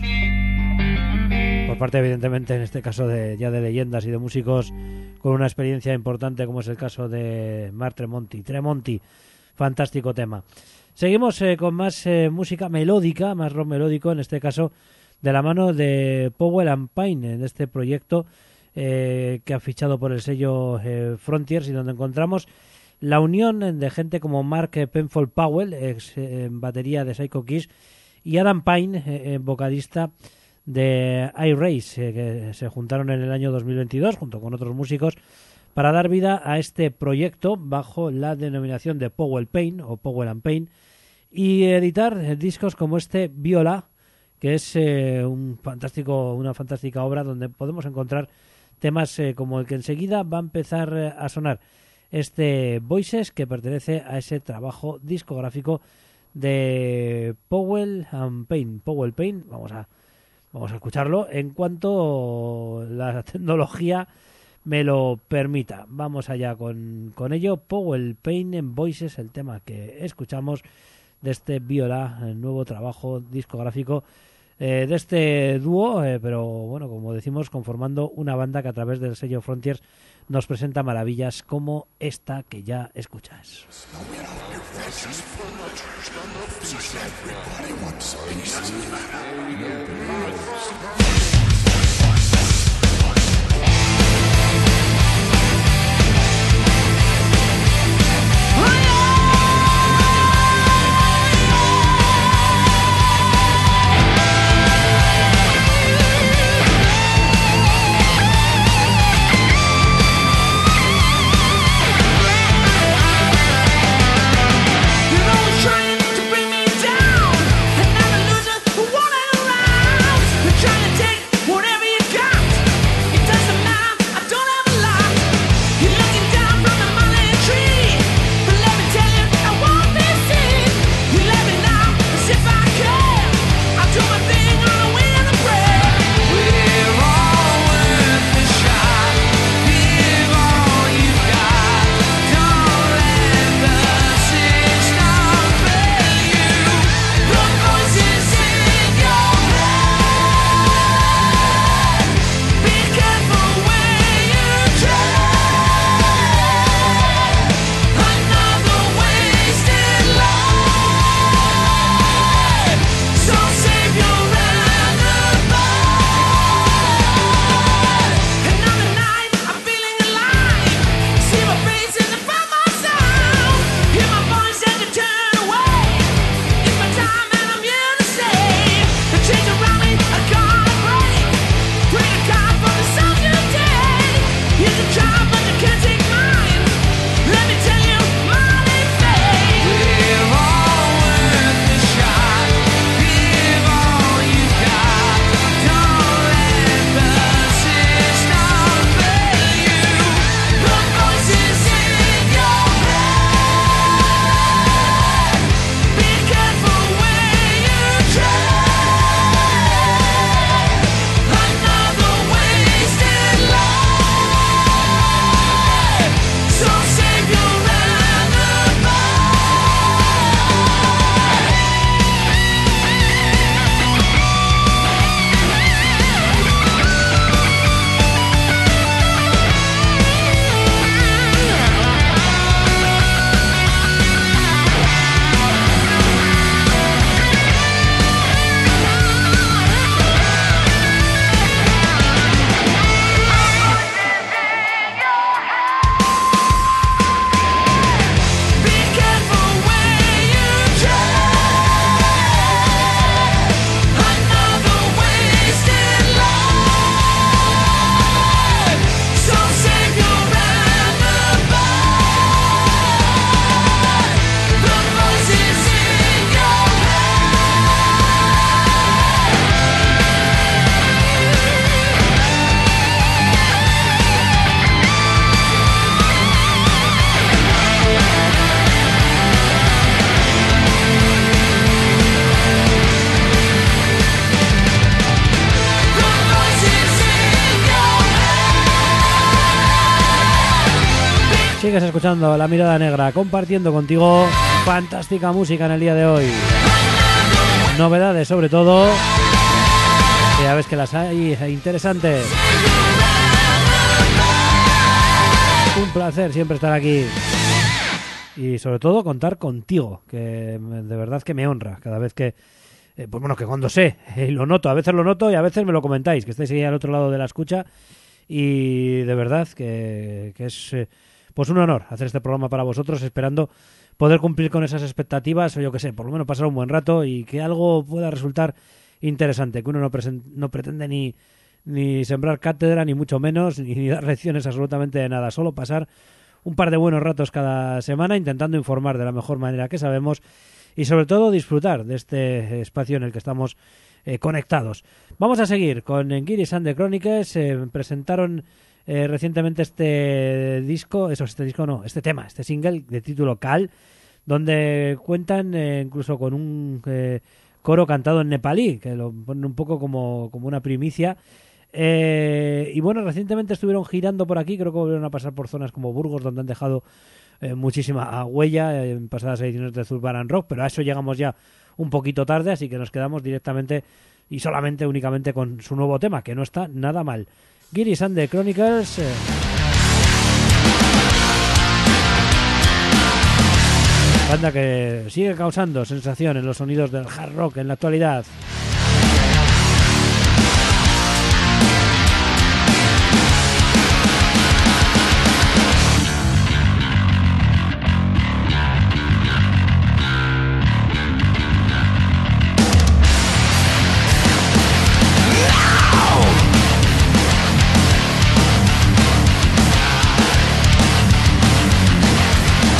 Por parte, evidentemente, en este caso de ya de leyendas y de músicos con una experiencia importante, como es el caso de Mark Tremonti. Tremonti, fantástico tema. Seguimos eh, con más eh, música melódica, más rock melódico, en este caso de la mano de Powell and Pine, en este proyecto eh, que ha fichado por el sello eh, Frontiers, y donde encontramos la unión de gente como Mark Penfold Powell, ex eh, batería de Psycho Kiss, y Adam Pine, eh, vocalista de I-Race, eh, que se juntaron en el año dos mil veintidós junto con otros músicos para dar vida a este proyecto bajo la denominación de Powell Pain o Powell and Pain, y editar eh, discos como este Viola, que es eh, un fantástico, una fantástica obra donde podemos encontrar temas eh, como el que enseguida va a empezar eh, a sonar, este Voices, que pertenece a ese trabajo discográfico de Powell and Pain. Powell Pain, vamos a vamos a escucharlo en cuanto la tecnología me lo permita. Vamos allá con, con ello. Powell Pain en Voices, el tema que escuchamos de este Viola, el nuevo trabajo discográfico eh, de este dúo, eh, pero bueno, como decimos, conformando una banda que a través del sello Frontiers nos presenta maravillas como esta que ya escuchas. Trying to bring me down, and I'm a loser who wanted around. Sigues escuchando La Mirada Negra, compartiendo contigo fantástica música en el día de hoy. Novedades sobre todo, que ya ves que las hay interesantes. Un placer siempre estar aquí. Y sobre todo contar contigo, que de verdad que me honra cada vez que, eh, pues bueno, que cuando sé, eh, lo noto, a veces lo noto y a veces me lo comentáis, que estáis ahí al otro lado de la escucha. Y de verdad que, que es eh, pues un honor hacer este programa para vosotros, esperando poder cumplir con esas expectativas, o yo que sé, por lo menos pasar un buen rato y que algo pueda resultar interesante, que uno no, presen- no pretende ni, ni sembrar cátedra, ni mucho menos, ni, ni dar lecciones absolutamente de nada, solo pasar un par de buenos ratos cada semana intentando informar de la mejor manera que sabemos y sobre todo disfrutar de este espacio en el que estamos eh, conectados. Vamos a seguir con Giris and the Chronicles. Eh, presentaron eh, recientemente este disco, eso, este disco no, este tema, este single de título Kal, donde cuentan eh, incluso con un eh, coro cantado en nepalí, que lo ponen un poco como, como una primicia. Eh, y bueno, recientemente estuvieron girando por aquí, creo que volvieron a pasar por zonas como Burgos, donde han dejado eh, muchísima huella en pasadas ediciones de Zurbaran Rock, pero a eso llegamos ya un poquito tarde, así que nos quedamos directamente y solamente únicamente con su nuevo tema, que no está nada mal. Giris and the Chronicles. Eh, banda que sigue causando sensación en los sonidos del hard rock en la actualidad.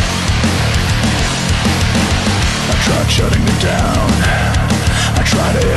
Shutting it down, I try to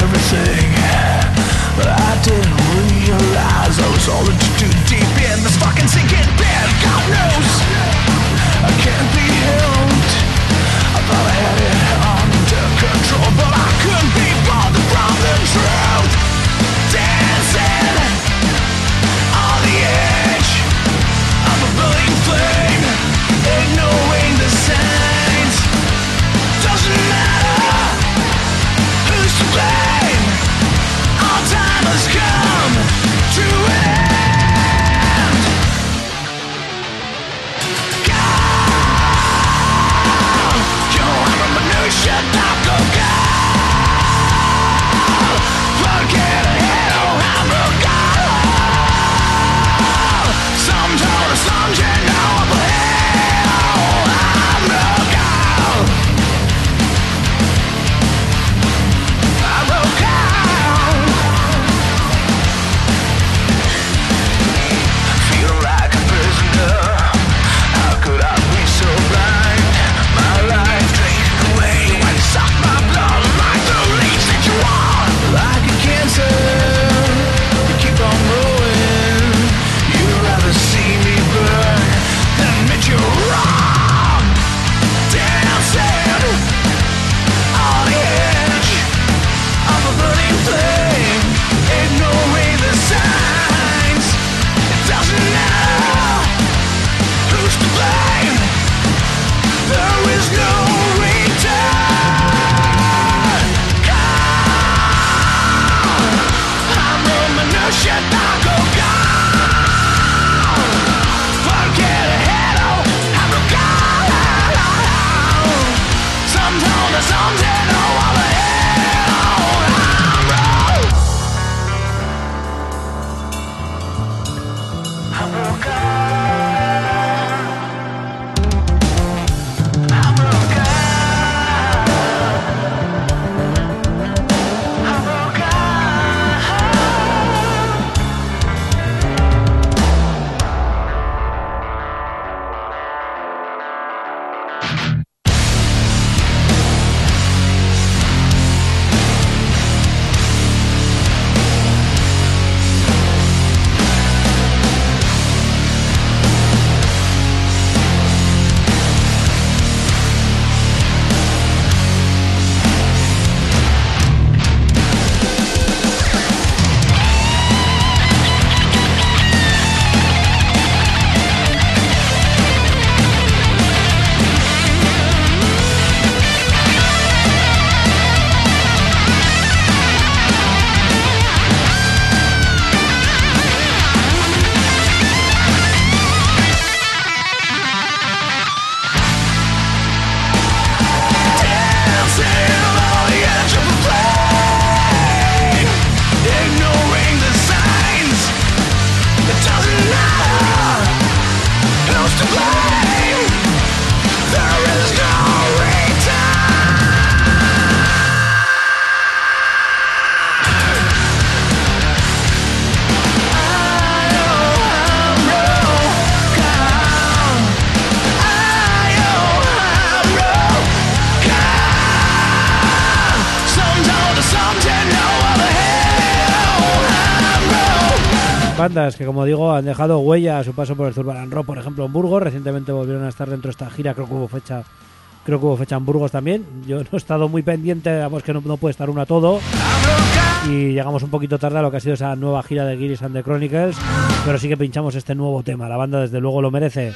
Bandas que, como digo, han dejado huella a su paso por el Zurbarán Rock, por ejemplo, en Burgos. Recientemente volvieron a estar dentro de esta gira, creo que hubo fecha, creo que hubo fecha en Burgos también. Yo no he estado muy pendiente, vamos que no, no puede estar uno a todo. Y llegamos un poquito tarde a lo que ha sido esa nueva gira de Guiris and the Chronicles, pero sí que pinchamos este nuevo tema. La banda desde luego lo merece.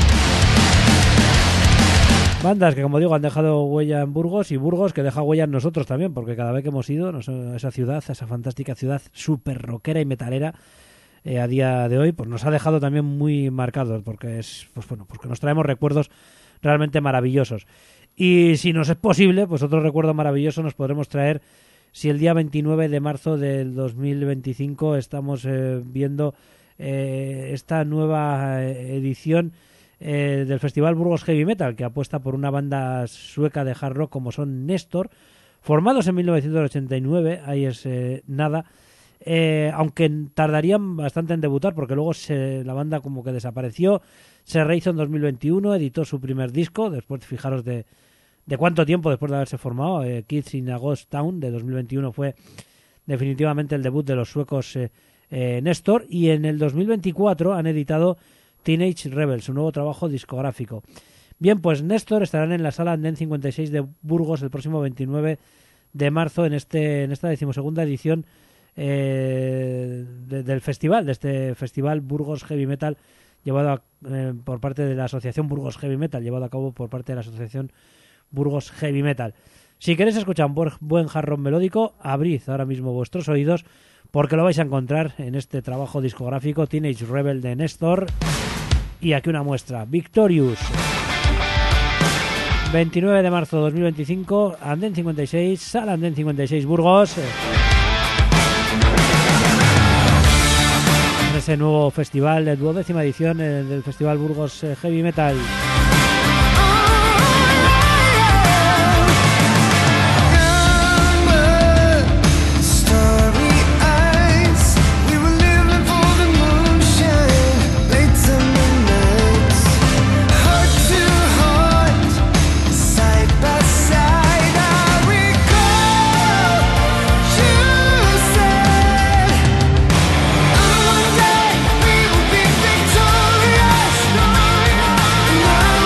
Bandas que, como digo, han dejado huella en Burgos, y Burgos que deja huella en nosotros también, porque cada vez que hemos ido no sé, a esa ciudad, a esa fantástica ciudad súper rockera y metalera, eh, a día de hoy, pues nos ha dejado también muy marcados, porque es, pues bueno, porque nos traemos recuerdos realmente maravillosos. Y si nos es posible, pues otro recuerdo maravilloso nos podremos traer si el día veintinueve de marzo del dos mil veinticinco estamos eh, viendo eh, esta nueva eh, edición Eh, del Festival Burgos Heavy Metal, que apuesta por una banda sueca de hard rock como son Nestor, formados en mil novecientos ochenta y nueve, ahí es eh, nada, eh, aunque tardarían bastante en debutar, porque luego se, la banda como que desapareció, se rehizo en dos mil veintiuno, editó su primer disco, después, fijaros de, de cuánto tiempo después de haberse formado, eh, Kids in a Ghost Town de dos mil veintiuno fue definitivamente el debut de los suecos eh, eh, Nestor, y en el dos mil veinticuatro han editado Teenage Rebel, su nuevo trabajo discográfico. Bien, pues Nestor estarán en la sala Andén cincuenta y seis de Burgos el próximo veintinueve de marzo en este en esta decimosegunda edición eh, de, del festival, de este festival Burgos Heavy Metal, llevado a, eh, por parte de la Asociación Burgos Heavy Metal, llevado a cabo por parte de la Asociación Burgos Heavy Metal. Si queréis escuchar un buen, buen hard rock melódico, abrid ahora mismo vuestros oídos, porque lo vais a encontrar en este trabajo discográfico Teenage Rebel de Nestor. Y aquí una muestra, Victorious. veintinueve de marzo de dos mil veinticinco, Andén cincuenta y seis, Sala Andén cincuenta y seis Burgos. En ese nuevo festival, la duodécima edición eh, del Festival Burgos eh, Heavy Metal. Victorious, no, no, no.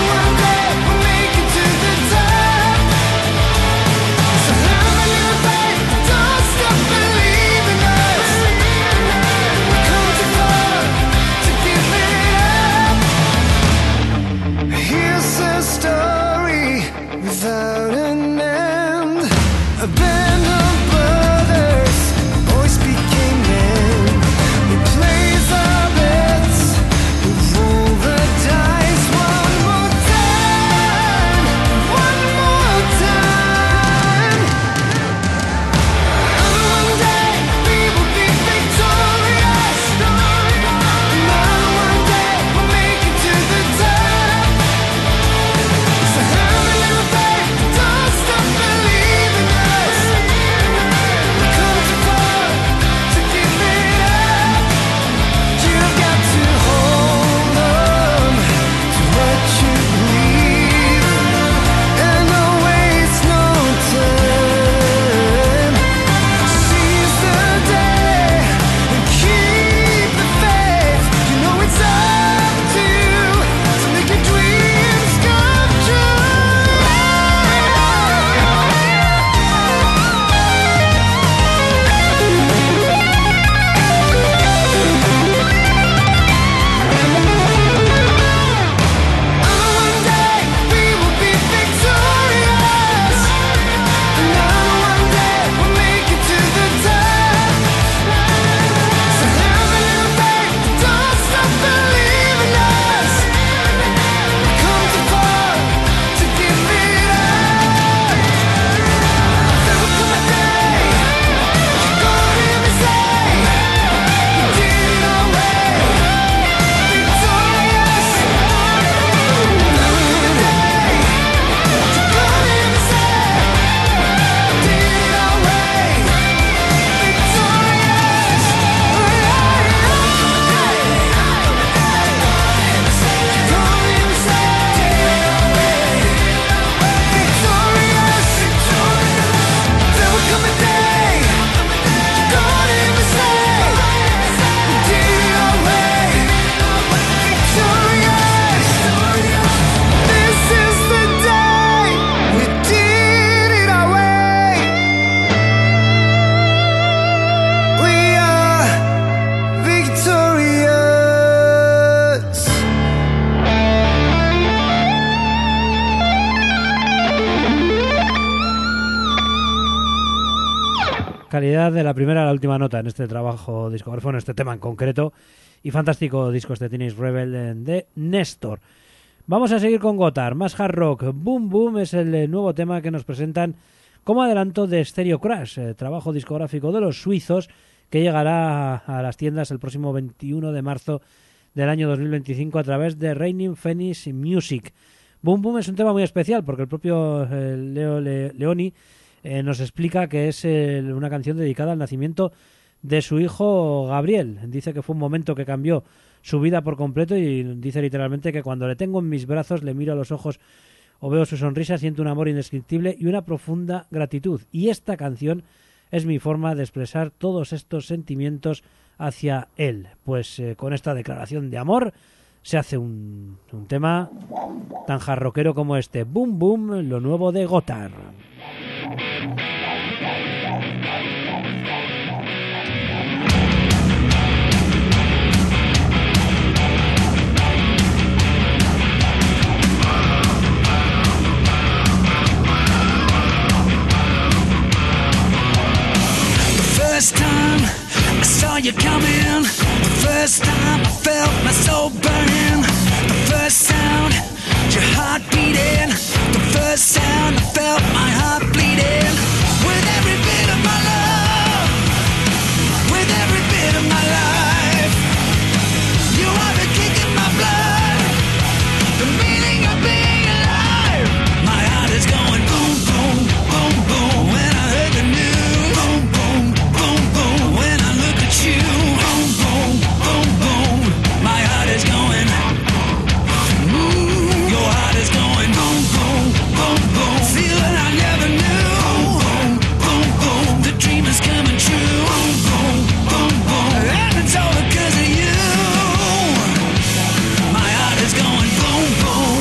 calidad de la primera a la última nota en este trabajo discográfico, en este tema en concreto, y fantástico disco este Teenage Rebel de Néstor. Vamos a seguir con Gotthard, más hard rock. Boom Boom es el nuevo tema que nos presentan como adelanto de Stereo Crash, eh, trabajo discográfico de los suizos que llegará a, a las tiendas el próximo veintiuno de marzo del año dos mil veinticinco a través de Raining Phoenix Music. Boom Boom es un tema muy especial porque el propio eh, Leo Le- Leoni eh, nos explica que es eh, una canción dedicada al nacimiento de su hijo Gabriel. Dice que fue un momento que cambió su vida por completo y dice literalmente que cuando le tengo en mis brazos, le miro a los ojos o veo su sonrisa, siento un amor indescriptible y una profunda gratitud. Y esta canción es mi forma de expresar todos estos sentimientos hacia él. Pues eh, con esta declaración de amor se hace un, un tema tan jarroquero como este. Boom Boom, lo nuevo de Gotthard. First time I saw you coming, the first time I felt my soul burning, the first sound, your heart beating, the first sound I felt my heart bleeding. With every bit of my love, with every bit of my life, you are the kick in my blood, the meaning of being alive. My heart is going boom, boom, boom, boom when I heard the news. Boom, boom, boom, boom when I look at you. Boom, boom, boom, boom. My heart is going. Mm, your heart is going. Boom, boom, boom, boom. Feeling I never knew. Boom, boom, boom. The dream is coming true. Boom, boom, boom, boom. And it's all because of you. My heart is going boom, boom.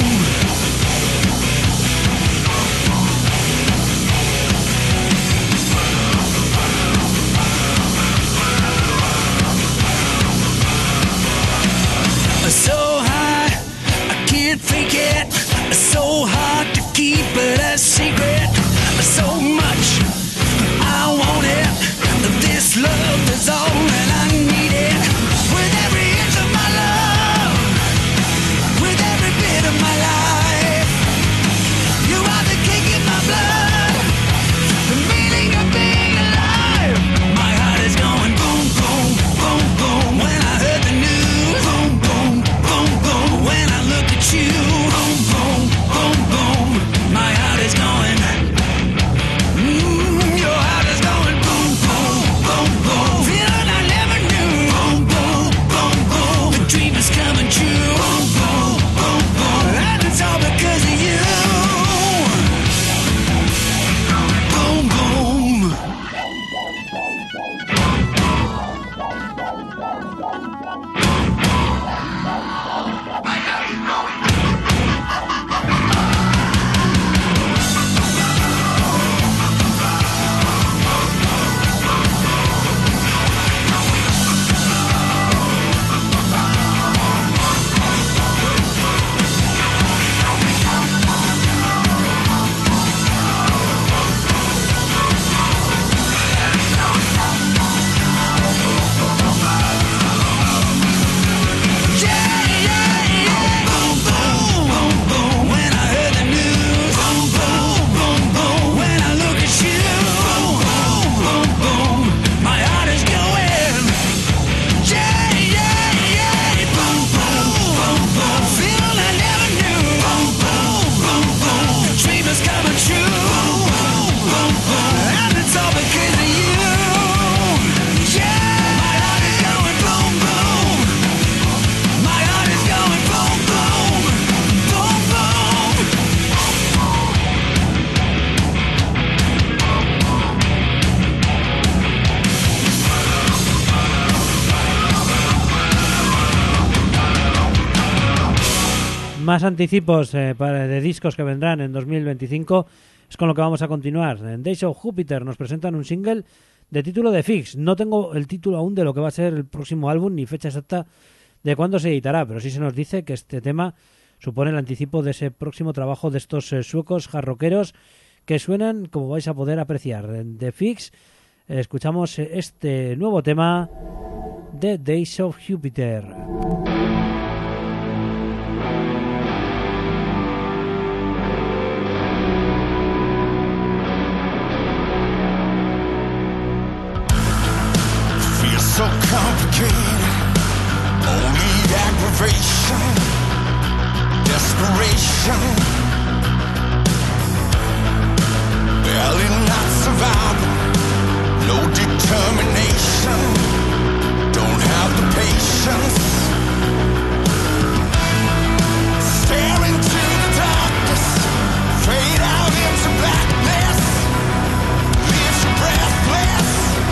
So high, I can't fake it. So hard to keep it a secret. So much, I want it. This love is all that I needed. With every inch of my love, with every bit of my life, you are the kick in my blood, the meaning of being alive. My heart is going boom, boom, boom, boom when I heard the news. Boom, boom, boom, boom when I look at you. Boom, boom, boom, boom. My heart is going. Mm, your heart is going boom, boom, boom, boom. Feeling I never knew. Boom, boom, boom, boom. The dream is coming true. Boom, boom, boom, boom. And it's all because of you. Boom, boom. Yeah, yeah, yeah. Boom, boom, boom, boom. When I heard the news. Boom, boom, boom, boom. When I look at you. Boom, boom, boom, boom. My heart is going. Yeah, yeah, yeah. Boom, boom, boom, boom. Feeling I never knew. Boom, boom, boom, boom. The dream is coming true. Boom, boom, boom. And it's all because of you. Yeah, my heart is going boom, boom. My heart is going boom, boom, boom, boom. Más anticipos eh, para, de discos que vendrán en dos mil veinticinco es con lo que vamos a continuar. En Days of Jupiter nos presentan un single de título de Fix. No tengo el título aún de lo que va a ser el próximo álbum ni fecha exacta de cuándo se editará, pero sí se nos dice que este tema supone el anticipo de ese próximo trabajo de estos eh, suecos jarroqueros que suenan, como vais a poder apreciar. The Fix escuchamos este nuevo tema de Days of Jupiter. Feels so complicated, only aggravation, desperation, barely not surviving, no determination, don't have the patience, stare into the darkness, fade out into blackness, leaves you breathless.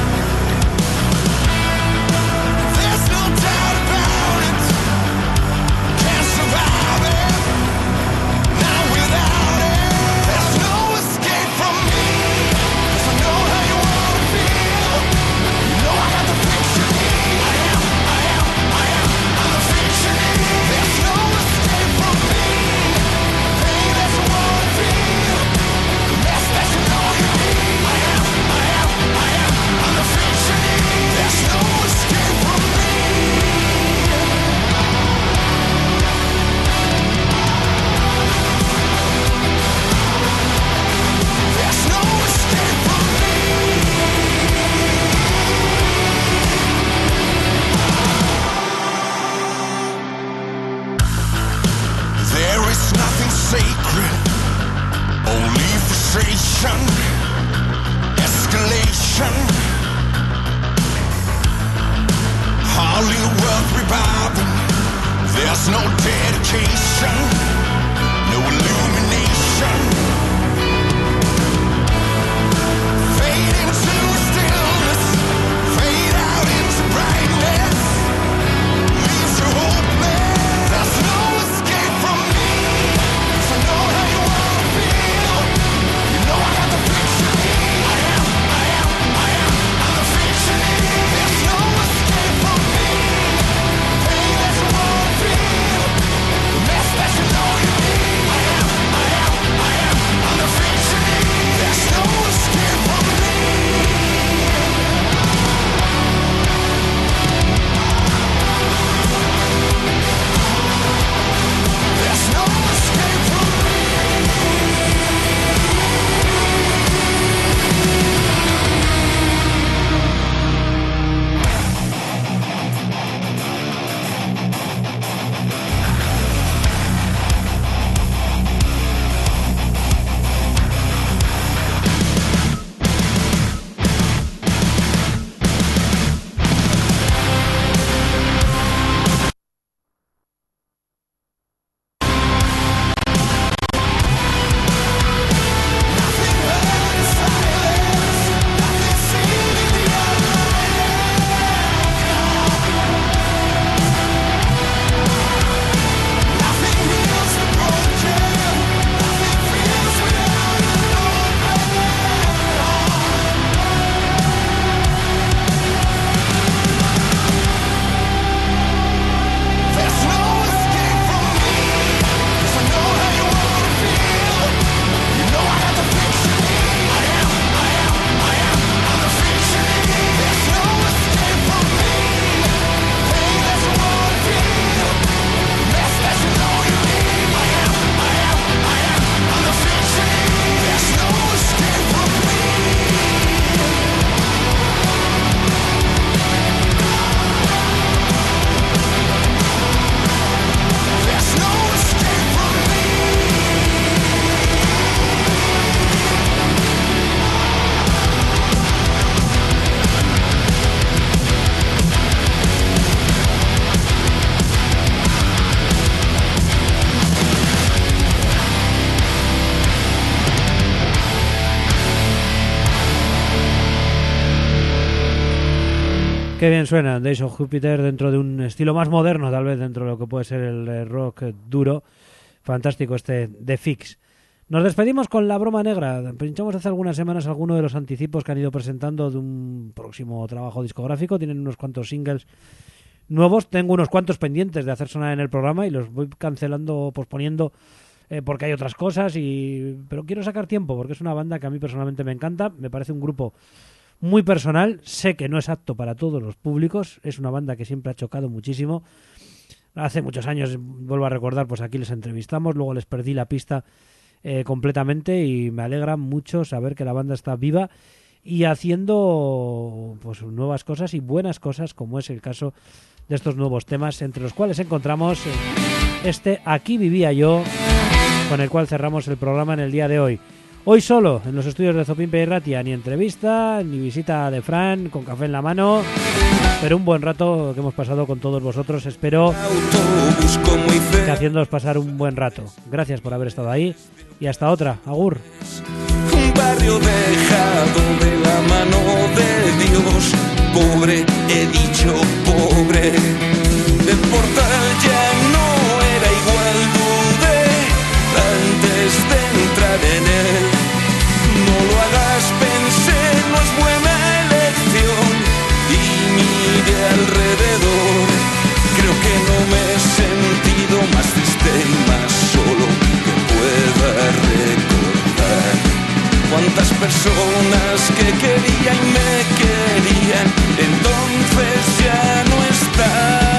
There's no doubt about it, can't survive it, not without it. There's no escape from me, 'cause I know how you wanna feel. You know I got the fix you need. I am, I am, I am, I'm the fix you need. There's no escape from me, pain that you wanna feel, the mess that you know you need. I am, I am, I am, I'm the fix you need. There's no escape from me. There's no escape from me. There is nothing sacred, only frustration, escalation, hardly worth reviving. There's no dedication, no illumination. Fade into stillness, fade out into brightness, leaves you hopeless. There's no escape from me, 'cause I know how you wanna feel. You know I got the fix you need. I am, I am, I am, I'm the fix you need. There's no escape from me, pain that you wanna feel, the mess that you know you need. I am, I am, I am, I'm the fix you need. There's no escape from me. There's no escape from me. Nothing heard in silence, nothing seen in the eye. Nothing heals the broken, nothing feels without an open heart. There's no escape from me, 'cause I know how you wanna feel. You know I got the fix you need. I am, I am, I am, I'm the fix you need. There's no escape from me, pain that you wanna feel, the mess that you know you need. I am, I am, I am, I'm the fix you need. There's no escape from me. There's no escape from me. Qué bien suena Days of Jupiter dentro de un estilo más moderno, tal vez dentro de lo que puede ser el eh, rock eh, duro. Fantástico este The Fix. Nos despedimos con La Broma Negra. Pinchamos hace algunas semanas alguno de los anticipos que han ido presentando de un próximo trabajo discográfico. Tienen unos cuantos singles nuevos. Tengo unos cuantos pendientes de hacer sonar en el programa y los voy cancelando, posponiendo eh, porque hay otras cosas. Y pero quiero sacar tiempo porque es una banda que a mí personalmente me encanta. Me parece un grupo muy personal. Sé que no es apto para todos los públicos. Es una banda que siempre ha chocado muchísimo. Hace muchos años, vuelvo a recordar, pues aquí les entrevistamos, luego les perdí la pista eh, completamente y me alegra mucho saber que la banda está viva y haciendo pues nuevas cosas y buenas cosas, como es el caso de estos nuevos temas, entre los cuales encontramos este Aquí vivía yo, con el cual cerramos el programa en el día de hoy. Hoy solo, en los estudios de Zopimpe y Ratia, ni entrevista, ni visita de Fran, con café en la mano, pero un buen rato que hemos pasado con todos vosotros. Espero que haciéndoos pasar un buen rato. Gracias por haber estado ahí y hasta otra. Agur. Un barrio dejado de la mano de Dios. Pobre, he dicho pobre. El portal ya no era igual, dudé antes de entrar en él. No lo hagas, pensé, no es buena elección. Y miré alrededor. Creo que no me he sentido más triste y más solo que pueda recordar. Cuántas personas que quería y me querían, entonces ya no están.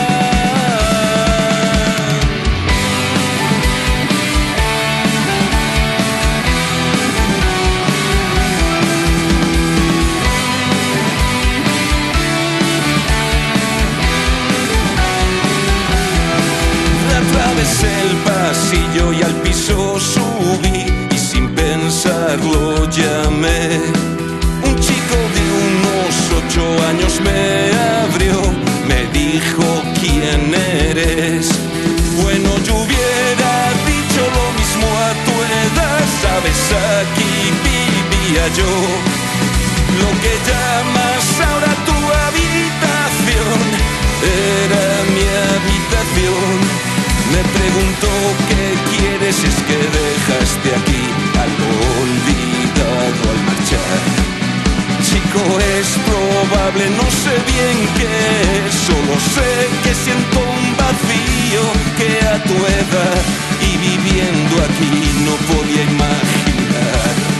Atravesé el pasillo y al piso subí y sin pensarlo llamé. Un chico de unos ocho años me abrió, me dijo ¿quién eres? Bueno, yo hubiera dicho lo mismo a tu edad, sabes, aquí vivía yo. Lo que llamas ahora tu habitación era mi habitación. Me pregunto qué quieres, es que dejaste aquí algo olvidado al marchar. Chico, es probable, no sé bien qué es, solo sé que siento un vacío que a tu edad y viviendo aquí no podía imaginar.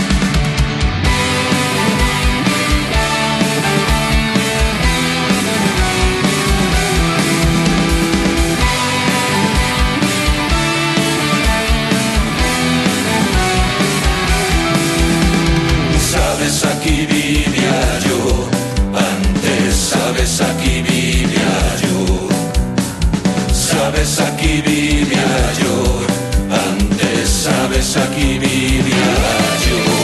Sabes, aquí vivía yo, antes, sabes, aquí vivía yo. Sabes, aquí vivía yo, antes, sabes, aquí vivía yo.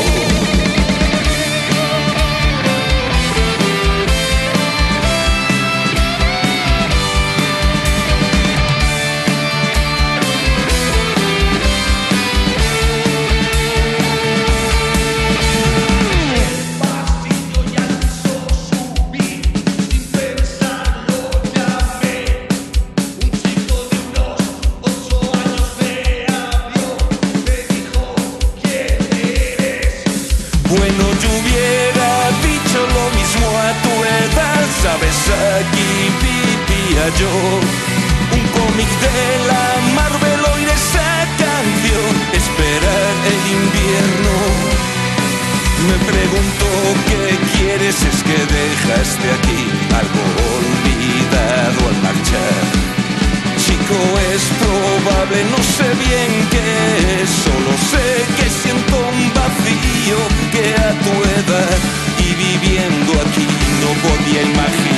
Aquí vivía yo, un cómic de la Marvel, oír esa canción, esperar el invierno. Me pregunto qué quieres, es que dejaste aquí algo olvidado al marchar. Chico, es probable, no sé bien qué es, solo sé que siento un vacío que a tu edad y viviendo aquí no podía imaginar.